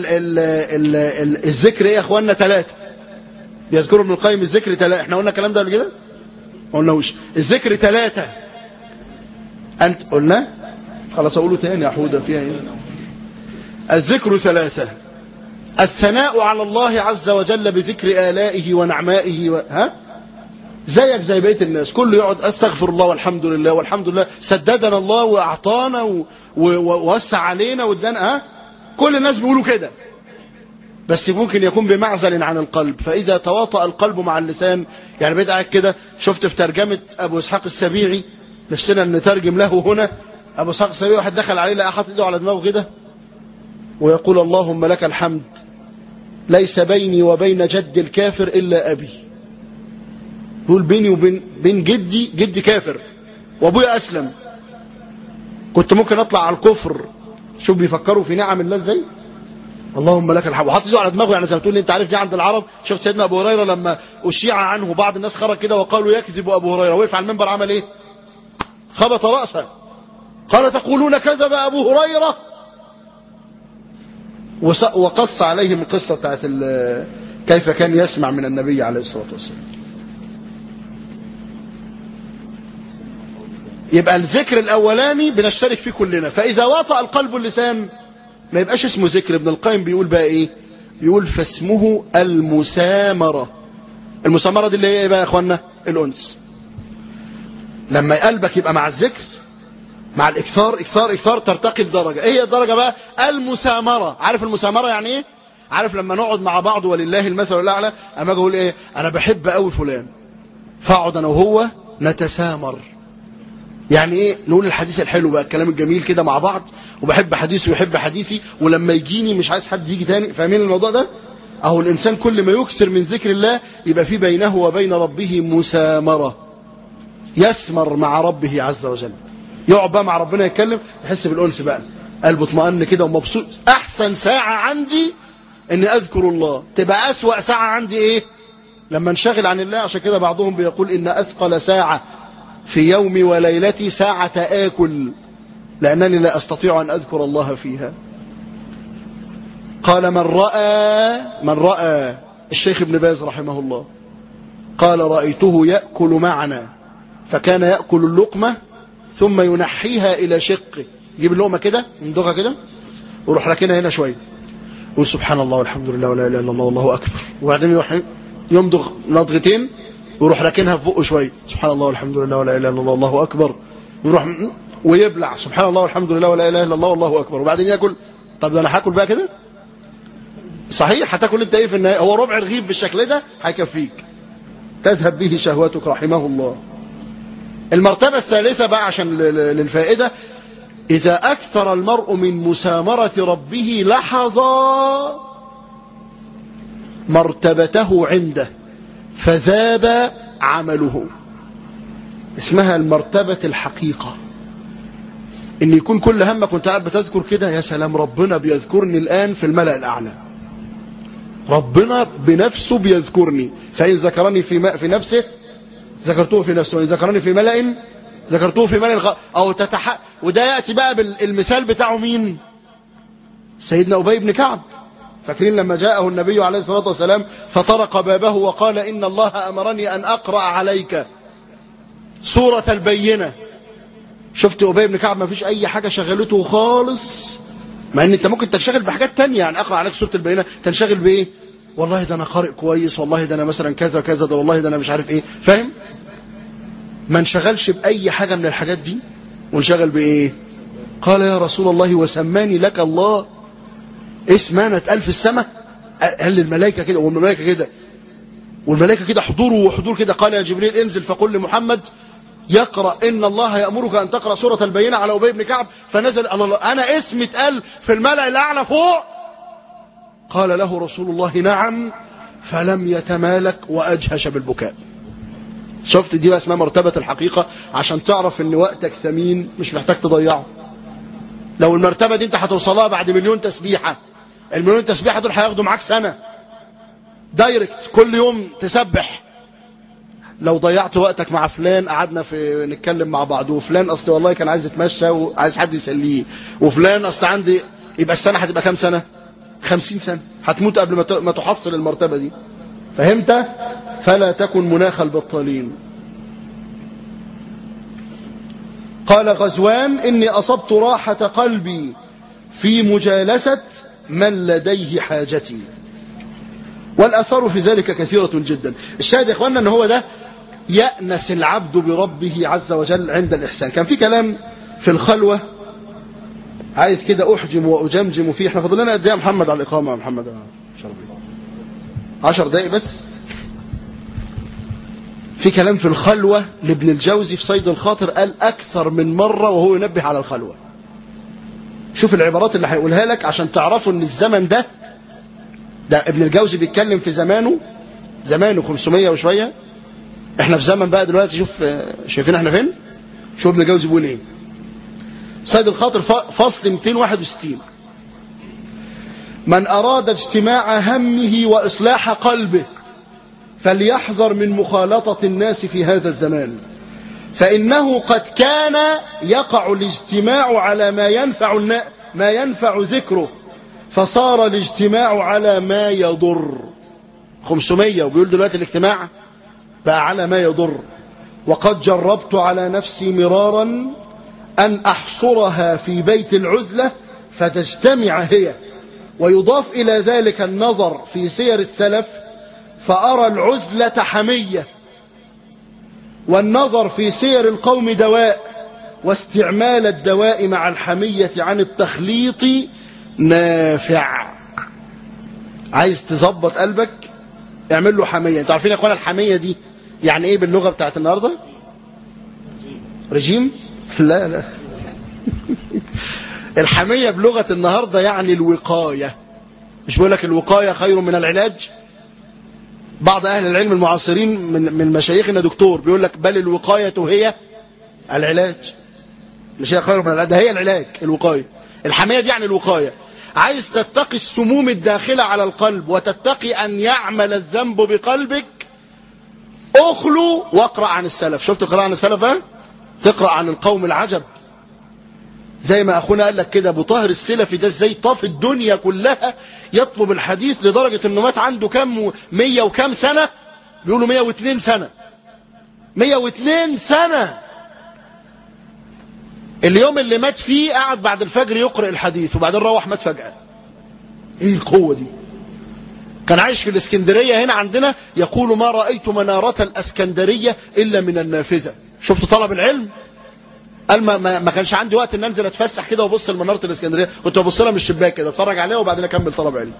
الذكر إيه يا أخواننا؟ 3 يذكروا ابن القيم. الذكر 3، احنا قلنا الكلام ده قبل كده؟ ما قلناهوش. الذكر 3 أنت قلنا خلاص أقوله تاني يا حودة فيها إيه؟ الذكر 3: الثناء على الله عز وجل بذكر آلائه ونعمائه زيك زي بقية الناس، كله يقعد استغفر الله والحمد لله والحمد لله، سددنا الله واعطانا ووسع علينا وادانا. كل الناس بيقولوا كده، بس ممكن يكون بمعزل عن القلب. فإذا تواطأ القلب مع اللسان، يعني بقيت قاعد كده. شفت في ترجمة أبو إسحاق السبيعي، نفسنا نترجم له هنا. أبو إسحاق السبيعي واحد دخل عليه لقى حاطط ايده على دماغه كده ويقول: اللهم لك الحمد، ليس بيني وبين جد الكافر إلا أبي. يقول بيني وبين جدي كافر، وابويا أسلم، كنت ممكن أطلع على الكفر. شوف بيفكروا في نعم الله ازاي. اللهم لك الحمد، وحاطط ايده على دماغه. يعني زي ما تقول لي انت عارف دي عند العرب. شوف سيدنا ابو هريره لما اشيع عنه، بعض الناس خرج كده وقالوا يكذب ابو هريره، وقف على المنبر عمل ايه؟ خبط راسه، قال: تقولون كذب ابو هريره. وقص عليهم القصه بتاعت كيف كان يسمع من النبي عليه الصلاه والسلام. يبقى الذكر الاولاني بنشترك فيه كلنا. فاذا واطأ القلب اللسان ما يبقاش اسمه ذكر. ابن القيم بيقول بقى ايه؟ يقول: فاسمه المسامرة. المسامرة دي اللي هي ايه بقى يا اخوانا؟ الانس. لما قلبك يبقى مع الذكر، مع الاكثار اكثار اكثار، ترتقي الدرجة. ايه هي الدرجة بقى؟ المسامرة. عارف المسامرة يعني ايه؟ عارف لما نقعد مع بعض ولله المثل الاعلى، اما اجي اقول ايه؟ انا بحب قوي فلان، فاقعد انا وهو نتسامر. يعني ايه؟ نقول الحديث الحلو بقى، الكلام الجميل كده مع بعض، وبحب حديثه ويحب حديثي، ولما يجيني مش عايز حد يجي تاني. فاهمين الموضوع ده؟ أهو الإنسان كل ما يكثر من ذكر الله يبقى في بينه وبين ربه مسامرة، يسمر مع ربه عز وجل، يقعد بقى مع ربنا يتكلم، يحس بالأنس بقى، قلبه اطمئن كده ومبسوط. أحسن ساعة عندي إني أذكر الله، تبقى أسوأ ساعة عندي إيه؟ لما انشغل عن الله. عشان كده بعضهم بيقول إن أثقل ساعة في يومي وليلتي ساعة آكل، لأنني لا أستطيع أن أذكر الله فيها. قال من رأى الشيخ ابن باز رحمه الله قال رأيته يأكل معنا، فكان يأكل اللقمة ثم ينحيها إلى شقه، يجيب اللقمة كده يمضغها كده ويروح راكنها هنا شوية ويقول سبحان الله والحمد لله ولا إله إلا الله والله أكبر، وبعدين يروح يمضغ نضغتين ويروح راكنها في بقه شوية، سبحان الله والحمد لله ولا إله إلا الله والله أكبر، ويروح ويبلع سبحان الله والحمد لله ولا إله إلا الله والله أكبر، وبعدين يأكل. طب ده أنا هاكل بقى كده؟ صحيح هتاكل انت ايه في النهاية؟ هو ربع رغيف بالشكل ده هيكفيك، تذهب به شهوتك رحمه الله. المرتبة الثالثة بقى عشان للفائدة، إذا أكثر المرء من مسامرة ربه لحظة مرتبته عنده فذاب عمله، اسمها المرتبة الحقيقة، إن يكون كل همك وانت قاعد بتذكر كده يا سلام ربنا بيذكرني الآن في الملأ الأعلى، ربنا بنفسه بيذكرني، فإن ذكرني في نفسه ذكرته في نفسه، وإن ذكرني في ملأ ذكرته في ملأ وده يأتي بقى بالمثال بتاعه مين؟ سيدنا أبي بن كعب. فاكرين لما جاءه النبي عليه الصلاة والسلام فطرق بابه وقال إن الله أمرني أن أقرأ عليك سورة البينة. شفت أبي بن كعب ما فيش أي حاجة شغلته خالص، مع ان انت ممكن تنشغل بحاجات تانية، يعني اقرأ عليك سورة البينة تنشغل بايه؟ والله ده انا قارئ كويس، والله ده انا مثلا كذا كذا، ده والله ده انا مش عارف ايه، فاهم؟ ما انشغلش باي حاجة من الحاجات دي، وانشغل بايه؟ قال يا رسول الله وسماني لك الله اسمانة اتقال في السماء، قال للملائكة كده والملائكة كده والملائكة كده حضور وحضور كده، قال يا جبريل انزل فقل لمحمد يقرأ إن الله يأمرك أن تقرأ سورة البينة على أبي بن كعب، فنزل الله أنا اسمي اتقال في الملأ الأعلى فوق. قال له رسول الله نعم، فلم يتمالك وأجهش بالبكاء. شفت دي بقى اسمها مرتبة الحقيقة، عشان تعرف ان وقتك ثمين مش محتاج تضيعه. لو المرتبة دي انت هتوصلها بعد مليون تسبيحة، المليون تسبيحة دول هياخدوا معاك سنة دايركت كل يوم تسبح. لو ضيعت وقتك مع فلان، قعدنا في نتكلم مع بعض، وفلان اصل والله كان عايز يتمشى وعايز حد يسليه، وفلان اصل عندي، يبقى السنة هتبقى كام سنة؟ 50 سنة، هتموت قبل ما تحصل المرتبة دي. فهمت؟ فلا تكن مناخ البطالين. قال غزوان إني أصبت راحة قلبي في مجالسة من لديه حاجتي، والأثار في ذلك كثيرة جدا. الشاهد يا إخواننا أن هو ده يأنس العبد بربه عز وجل عند الإحسان. كان في كلام في الخلوة عايز كده أحجم وأجمجم فيه. احنا فضلنا قد ايه يا محمد على الإقامة؟ يا محمد 10 دقائق بس. في كلام في الخلوة لابن الجوزي في صيد الخاطر، قال أكثر من مرة وهو ينبه على الخلوة. شوف العبارات اللي هيقولها لك عشان تعرفوا ان الزمن ده ابن الجوزي بيتكلم في زمانه 500 وشوية. احنا في زمن بقى دلوقتي، شوف شايفين احنا فين. شوف ابن الجوزي بيقول ايه. صيد الخاطر فصل 261: من أراد اجتماع همه وإصلاح قلبه فليحذر من مخالطة الناس في هذا الزمان، فإنه قد كان يقع الاجتماع على ما ينفع ذكره، فصار الاجتماع على ما يضر. 500 وبيقول دلوقتي الاجتماع بقى على ما يضر. وقد جربت على نفسي مرارا أن أحصرها في بيت العزلة فتجتمع هي، ويضاف إلى ذلك النظر في سير السلف فأرى العزلة حمية، والنظر في سير القوم دواء، واستعمال الدواء مع الحمية عن التخليط نافع. عايز تظبط قلبك اعمل له حمية. انتوا عارفين يا اخوانا الحمية دي يعني ايه باللغة بتاعت النهاردة؟ رجيم؟، الحمية بلغة النهاردة يعني الوقاية. مش بيقول لك الوقاية خير من العلاج؟ بعض أهل العلم المعاصرين من مشايخنا دكتور بيقول لك بل الوقاية هي العلاج، مش هي خير من العلاج، ده هي العلاج. الوقاية الحماية دي يعني الوقاية. عايز تتقي السموم الداخلة على القلب وتتقي أن يعمل الذنب بقلبك، اخلو واقرأ عن السلف. شفت قراءة عن السلف؟ تقرأ عن القوم العجب، زي ما أخونا قال لك كده، أبو طاهر السلفي ده ازاي طاف الدنيا كلها يطلب الحديث لدرجة انه مات عنده كم 100 وكم سنة، بيقولوا 102 سنة، 102 سنة. اليوم اللي مات فيه قعد بعد الفجر يقرأ الحديث وبعدين روح مات فجأة. ايه القوة دي؟ كان عايش في الاسكندرية هنا عندنا، يقول ما رأيت منارة الاسكندرية الا من النافذة. شفت طلب العلم؟ قال ما كانش عندي وقت ان انزل اتفسح كده وابص لمنارة الاسكندرية، كنت ببص لها من الشباك كده اتفرج عليها وبعدين اكمل طلب علم.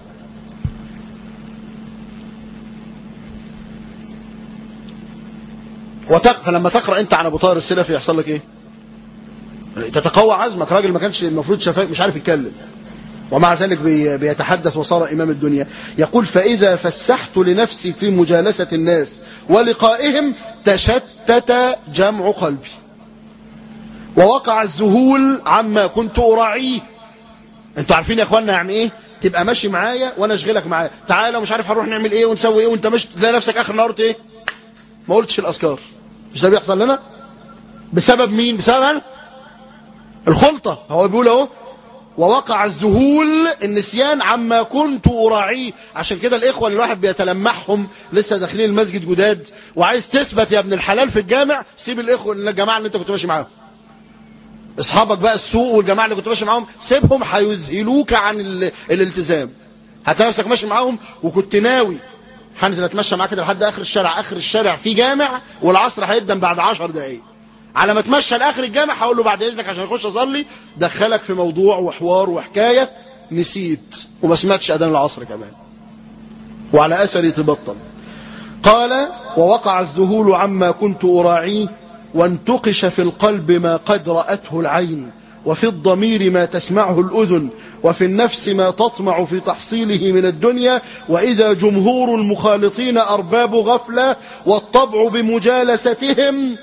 فلما تقرأ انت عن ابو طاهر السلفي يحصل لك ايه؟ تتقوى عزمك. راجل ما كانش المفروض شفاك مش عارف يتكلم ومع ذلك بيتحدث وصار امام الدنيا. يقول فاذا فسحت لنفسي في مجالسة الناس ولقائهم تشتت جمع قلبي ووقع الذهول عما كنت أراعيه. انتوا عارفين يا اخوانا يعني ايه تبقى ماشي معايا وانا اشغلك معايا؟ تعالى مش عارف هنروح نعمل ايه ونسوي ايه، وانت مش تلاقي نفسك اخر النهار ايه؟ ما قلتش الاذكار. مش ده بيحصل لنا؟ بسبب مين؟ بسبب أنا؟ الخلطة. هو بيقول اهو ووقع الذهول النسيان عما كنت أراعيه. عشان كده الإخوة اللي الواحد بيتلمحهم لسه داخلين المسجد جداد وعايز تثبت يا ابن الحلال في الجامع، سيب الإخوة الجماعة اللي انت كنت ماشي معاهم، اصحابك بقى السوق والجماعة اللي كنت ماشي معاهم، سيبهم هيذهلوك عن الالتزام. هتلاقي نفسك ماشي معاهم وكنت ناوي هنزل اتمشى معاك كده لحد اخر الشارع، اخر الشارع في جامع والعصر هيبدا بعد 10 دقايق، على ما اتمشى لاخر الجامع هقول له بعد اذنك عشان اخش اصلي، دخلك في موضوع وحوار وحكايه نسيت وما سمعتش اذان العصر كمان وعلى اثري تبطل. قال ووقع الذهول عما كنت اراعيه وانتقش في القلب ما قد رأته العين وفي الضمير ما تسمعه الأذن وفي النفس ما تطمع في تحصيله من الدنيا، وإذا جمهور المخالطين أرباب غفلة والطبع بمجالستهم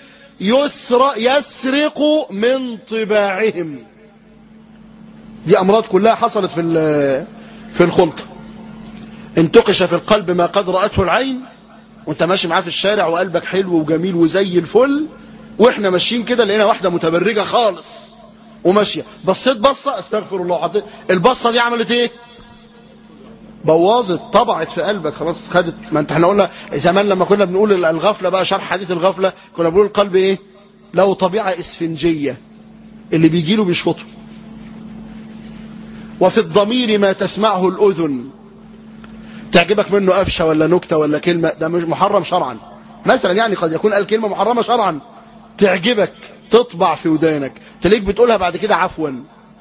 يسرق من طباعهم. دي أمراض كلها حصلت في الخلق. انتقش في القلب ما قد رأته العين، وانت ماشي معاه في الشارع وقلبك حلو وجميل وزي الفل، واحنا ماشيين كده لقينا واحدة متبرجة خالص وماشية، بصيت بصة استغفر الله، البصة دي عملت ايه؟ بوظت، طبعت في قلبك خلاص، خدت. ما انت احنا قلنا زمان لما كنا بنقول الغفلة بقى شرح حديث الغفلة، كنا بنقول القلب ايه؟ له طبيعة اسفنجية اللي بيجيله بيشفطه. وفي الضمير ما تسمعه الأذن، تعجبك منه قفشة ولا نكتة ولا كلمة، ده مش محرم شرعا مثلا، يعني قد يكون قال كلمة محرمة شرعا تعجبك تطبع في ودانك، تلاقيك بتقولها بعد كده عفوا.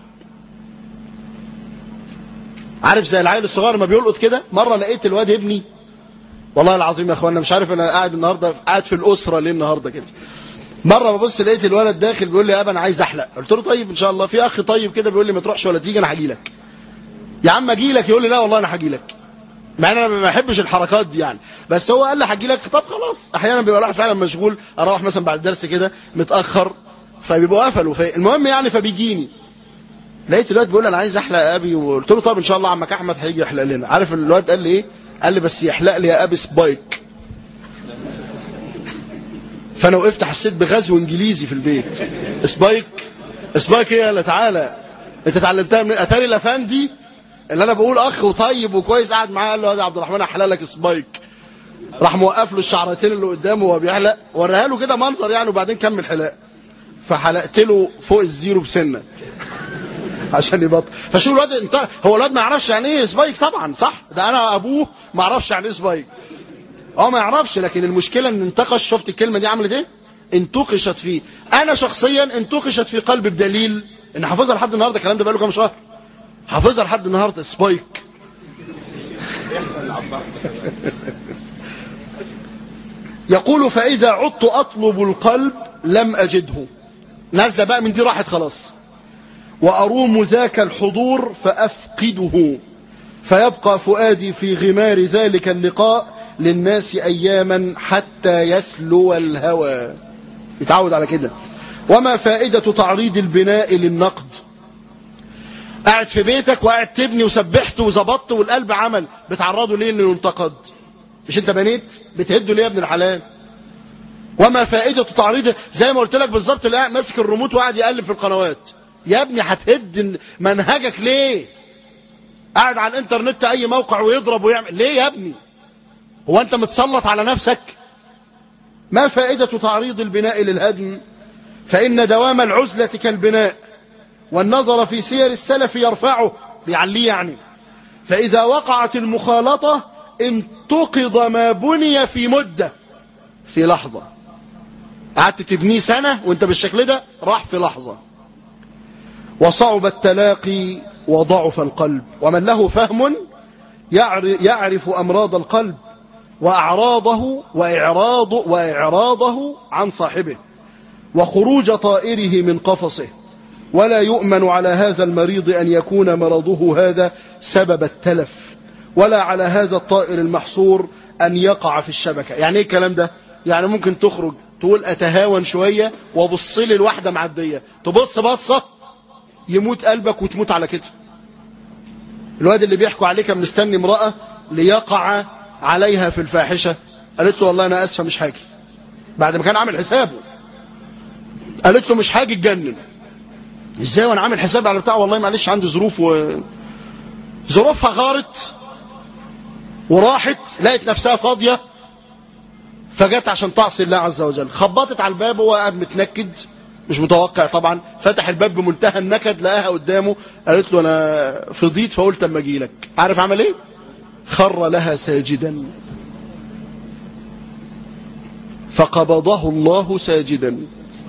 عارف زي العيل الصغير ما بيلقط كده. مرة لقيت الواد ابني، والله العظيم يا اخوانا مش عارف انا قاعد النهاردة قاعد في الأسرة ليه النهاردة كده، مرة ببص لقيت الولد داخل بيقول لي يا ابا انا عايز احلق. قلت له طيب ان شاء الله. في اخ طيب كده بيقول لي ما تروحش ولا تيجي انا هاجي لك. يا عم اجي لك، يقول لي لا والله انا هاجي لك، مع ان انا ما بحبش الحركات دي يعني، بس هو قال لي هاجي لك. طب خلاص، احيانا بيبقى الواحد فعلا مشغول، اروح مثلا بعد الدرس كده متاخر فبيبقوا قفلوا المهم يعني، فبيجيني لقيت الواد بيقول انا عايز احلق يا ابي، وقلت له طب ان شاء الله عمك احمد هيجي يحلق لنا. عارف الواد قال لي ايه؟ قال لي بس يحلق لي يا ابي سبايك. فانا وقفت حسيت بغزو انجليزي في البيت. سبايك ايه؟ يلا تعالى انت اتعلمتها من اتاري الافندي اللي انا بقول اخ وطيب وكويس قاعد معاه، قال له يا عبد الرحمن احلق لك سبايك. راح موقف له الشعرتين اللي قدامه وهو بيحلق، وريها له كده منظر يعني، وبعدين كمل حلاق. فحلقت له فوق الزيرو بسنه عشان يبطل. فشوف الواد انت، هو الواد ما يعرفش يعني ايه سبايك طبعا، صح؟ ده انا ابوه ما يعرفش يعني ايه سبايك، ما يعرفش، لكن المشكله ان انتقش. شفت الكلمه دي عملت ايه؟ انتقشت فيه. انا شخصيا انتقشت في قلبي بدليل ان حافظها لحد النهارده، الكلام ده بقاله كام شهر حافظها لحد النهارده. سبايك يقول فاذا عدت اطلب القلب لم اجده. نازله بقى من دي راحت خلاص. واروم ذاك الحضور فافقده، فيبقى فؤادي في غمار ذلك اللقاء للناس أياما حتى يسلو الهوى. يتعود على كده. وما فائدة تعريض البناء للنقد؟ قاعد في بيتك وقاعد تبني وسبحت وزبطت والقلب عمل، بتعرضه ليه انه ينتقد؟ مش انت بنيت؟ بتهده ليه يا ابن الحلال؟ وما فائدة تعريض، زي ما قلت لك بالظبط، اللي قاعد ماسك الريموت وقاعد يقلب في القنوات. يا ابني هتهد منهجك ليه؟ قاعد على الانترنت اي موقع ويضرب ويعمل ليه يا ابني؟ هو انت متسلط على نفسك؟ ما فائدة تعريض البناء للهدم؟ فإن دوام العزلة كالبناء، والنظر في سير السلف يرفعه، بيعليه يعني. فإذا وقعت المخالطة انتقض ما بني في مدة، في لحظة. قعدت تبنيه سنة وانت بالشكل ده، راح في لحظة. وصعب التلاقي وضعف القلب. ومن له فهم يعرف أمراض القلب وأعراضه وإعراضه عن صاحبه وخروج طائره من قفصه. ولا يؤمن على هذا المريض أن يكون مرضه هذا سبب التلف، ولا على هذا الطائر المحصور أن يقع في الشبكة. يعني ايه الكلام ده؟ يعني ممكن تخرج تقول أتهاون شوية وبص لي الواحدة معدية، تبص بصة يموت قلبك وتموت على كده. الواد اللي بيحكوا عليه كان مستني امرأة ليقع عليها في الفاحشة، قالت له والله أنا أسفة مش هاجي، بعد ما كان عامل حسابه. قالت له مش هاجي اتجنن. ازاي وانا عامل حساب على بتاع؟ والله معلش عندي ظروف ظروفها غارت وراحت، لقيت نفسها فاضية فجت عشان تعصي الله عز وجل. خبطت على الباب وهو قاعد متنكد مش متوقع طبعا، فتح الباب بمنتهى النكد، لقاها قدامه. قالت له انا فضيت فقلت اما اجي لك. عارف عمل ايه؟ خر لها ساجدا فقبضه الله ساجدا.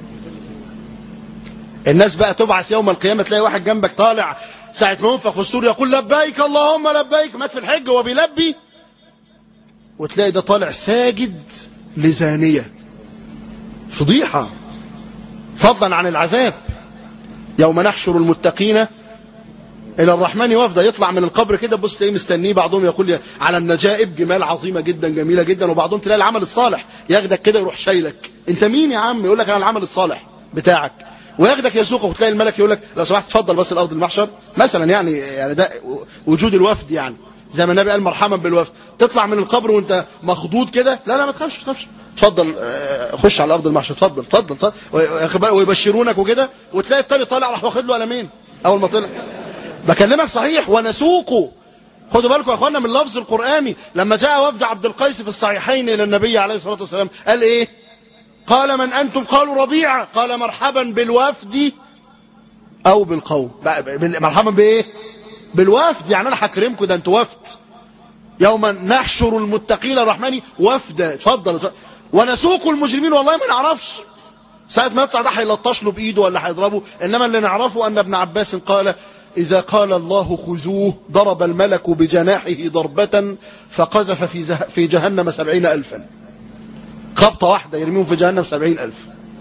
الناس بقى تبعث يوم القيامة تلاقي واحد جنبك طالع ساعة ما ينفخ في السور يقول لبيك اللهم لبيك، مات في الحج وهو بيلبي، وتلاقي ده طالع ساجد لزانية. فضيحة، فضلا عن العذاب. يوم نحشر المتقين الى الرحمن وفدا، يطلع من القبر كده بص تلاقيه مستنيه، بعضهم يقول على النجائب جمال عظيمة جدا جميلة جدا، وبعضهم تلاقي العمل الصالح ياخدك كده يروح شايلك. انت مين يا عم؟ يقول لك انا العمل الصالح بتاعك، وياخدك يسوقك، وتلاقي الملك يقول لك لو سمحت اتفضل بس الارض المحشر مثلا. يعني ده وجود الوفد، يعني زي ما النبي قال مرحبا بالوفد. تطلع من القبر وانت مخضوض كده، لا ما تخافش اتفضل خش على ارض المحشر، اتفضل ويبشرونك وكده، وتلاقي التاني طالع راح واخد له قلمين اول ما طلع. بكلمك صحيح. ونسوقه، خدوا بالكم يا اخوانا من اللفظ القرآني. لما جاء وفد عبد القيس في الصحيحين الى النبي عليه الصلاة والسلام قال ايه؟ قال من انتم؟ قالوا ربيعة. قال مرحبا بالوفد او بالقوم. مرحبا بايه؟ بالوفد، يعني انا هكرمكم، ده انتوا وفد. يوم نحشر المتقين الرحمن وفدا، اتفضل. ونسوق المجرمين، والله ما نعرفش ساعة ما يطلع ده هيلطش له بايده ولا هيضربه، انما اللي نعرفه ان ابن عباس قال إذا قال الله خذوه ضرب الملك بجناحه ضربة فقذف في جهنم 70,000. خبطة واحدة يرميهم في جهنم 70,000.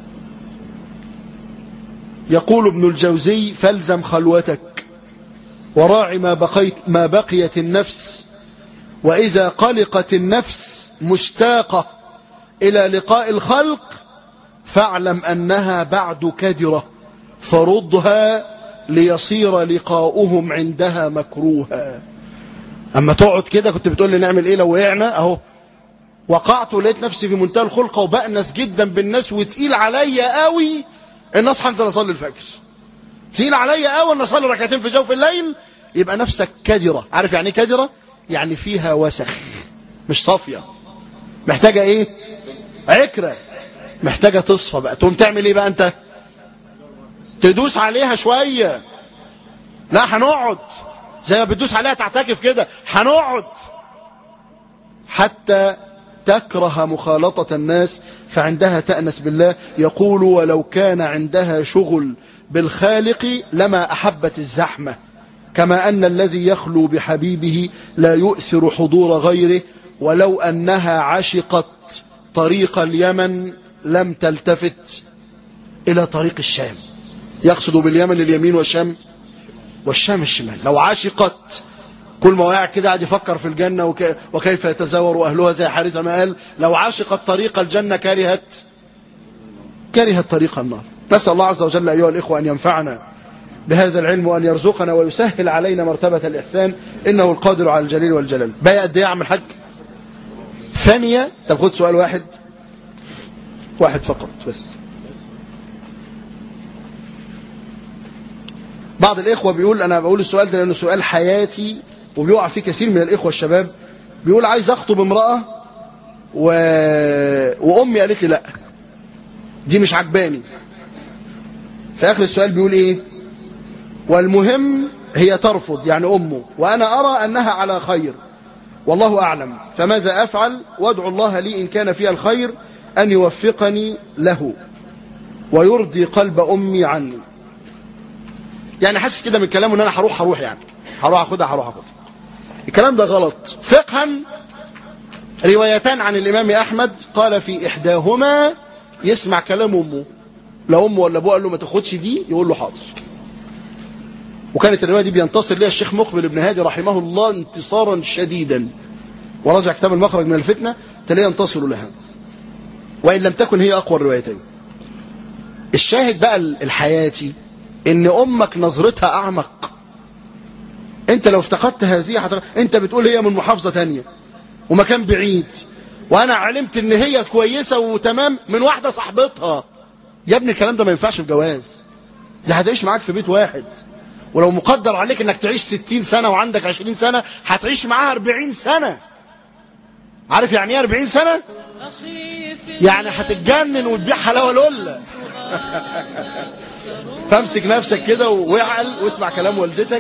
يقول ابن الجوزي فالزم خلوتك وراعي ما بقيت النفس، وإذا قلقت النفس مشتاقة إلى لقاء الخلق فاعلم أنها بعد كدرة، فرضها ليصير لقاؤهم عندها مكروها. اما تقعد كده، كنت بتقول لي نعمل ايه لو وقعنا، اهو وقعت ولقيت نفسي في منتهى الخلقه وبأنس جدا بالناس، وتقيل عليا قوي ان اصحى انزل اصلي الفجر، تقيل عليا قوي ان اصلي ركعتين في جوف الليل، يبقى نفسك كدره. عارف يعني ايه كدره؟ يعني فيها وسخ، مش صافيه، محتاجه ايه؟ عكره، محتاجه تصفى بقى. تقوم تعمل ايه بقى انت؟ تدوس عليها شوية. لا هنقعد زي ما بتدوس عليها تعتكف كده، هنقعد حتى تكره مخالطة الناس فعندها تأنس بالله. يقول ولو كان عندها شغل بالخالق لما أحبت الزحمة، كما أن الذي يخلو بحبيبه لا يؤثر حضور غيره، ولو أنها عشقت طريق اليمن لم تلتفت إلى طريق الشام. يقصد باليمن اليمين والشام الشمال. لو عشقت كل ما قاعد كده قاعد يفكر في الجنة وكيف يتزاور أهلها، زي حارثة ما قال لو عاشقت طريق الجنة كرهت طريق النار. نسأل الله عز وجل أيها الإخوة أن ينفعنا بهذا العلم وأن يرزقنا ويسهل علينا مرتبة الإحسان، إنه القادر على الجليل والجلال. باقي قد إيه يا عم الحاج؟ ثانية. طب خد سؤال واحد فقط بس. بعض الإخوة بيقول، أنا بقول السؤال ده لأنه سؤال حياتي وبيقع فيه كثير من الإخوة الشباب، بيقول عايز أخطب امرأة وأمي قالت لي لا، دي مش عجباني. في آخر السؤال بيقول إيه؟ والمهم هي ترفض يعني أمه، وأنا أرى أنها على خير والله أعلم، فماذا أفعل؟ وادعو الله لي إن كان فيها الخير أن يوفقني له ويرضي قلب أمي عني. يعني حاسس كده من كلامه ان انا هروح يعني هروح اخدها. الكلام ده غلط فقها. روايتان عن الامام احمد قال في احداهما يسمع كلام امه، لو امه ولا ابوه قال له ما تاخدش دي يقول له حاضر. وكانت الروايه دي بينتصر ليها الشيخ مقبل بن هادي رحمه الله انتصارا شديدا، ورجع كتاب المخرج من الفتنه تلاقيه ينتصر لها، وان لم تكن هي اقوى الروايتين. الشاهد بقى الحياتي ان امك نظرتها اعمق. انت لو افتقدت هذه انت بتقول هي من محافظة تانية ومكان بعيد، وانا علمت ان هي كويسة وتمام من واحدة صاحبتها. يا ابني الكلام ده ما ينفعش في جواز، دي هتعيش معاك في بيت واحد، ولو مقدر عليك انك تعيش 60 سنة وعندك 20 سنة هتعيش معاها 40 سنة. عارف يعني ايه 40 سنة؟ يعني هتتجنن وتبيع حلاوة لولا. فامسك نفسك كده واعقل واسمع كلام والدتك.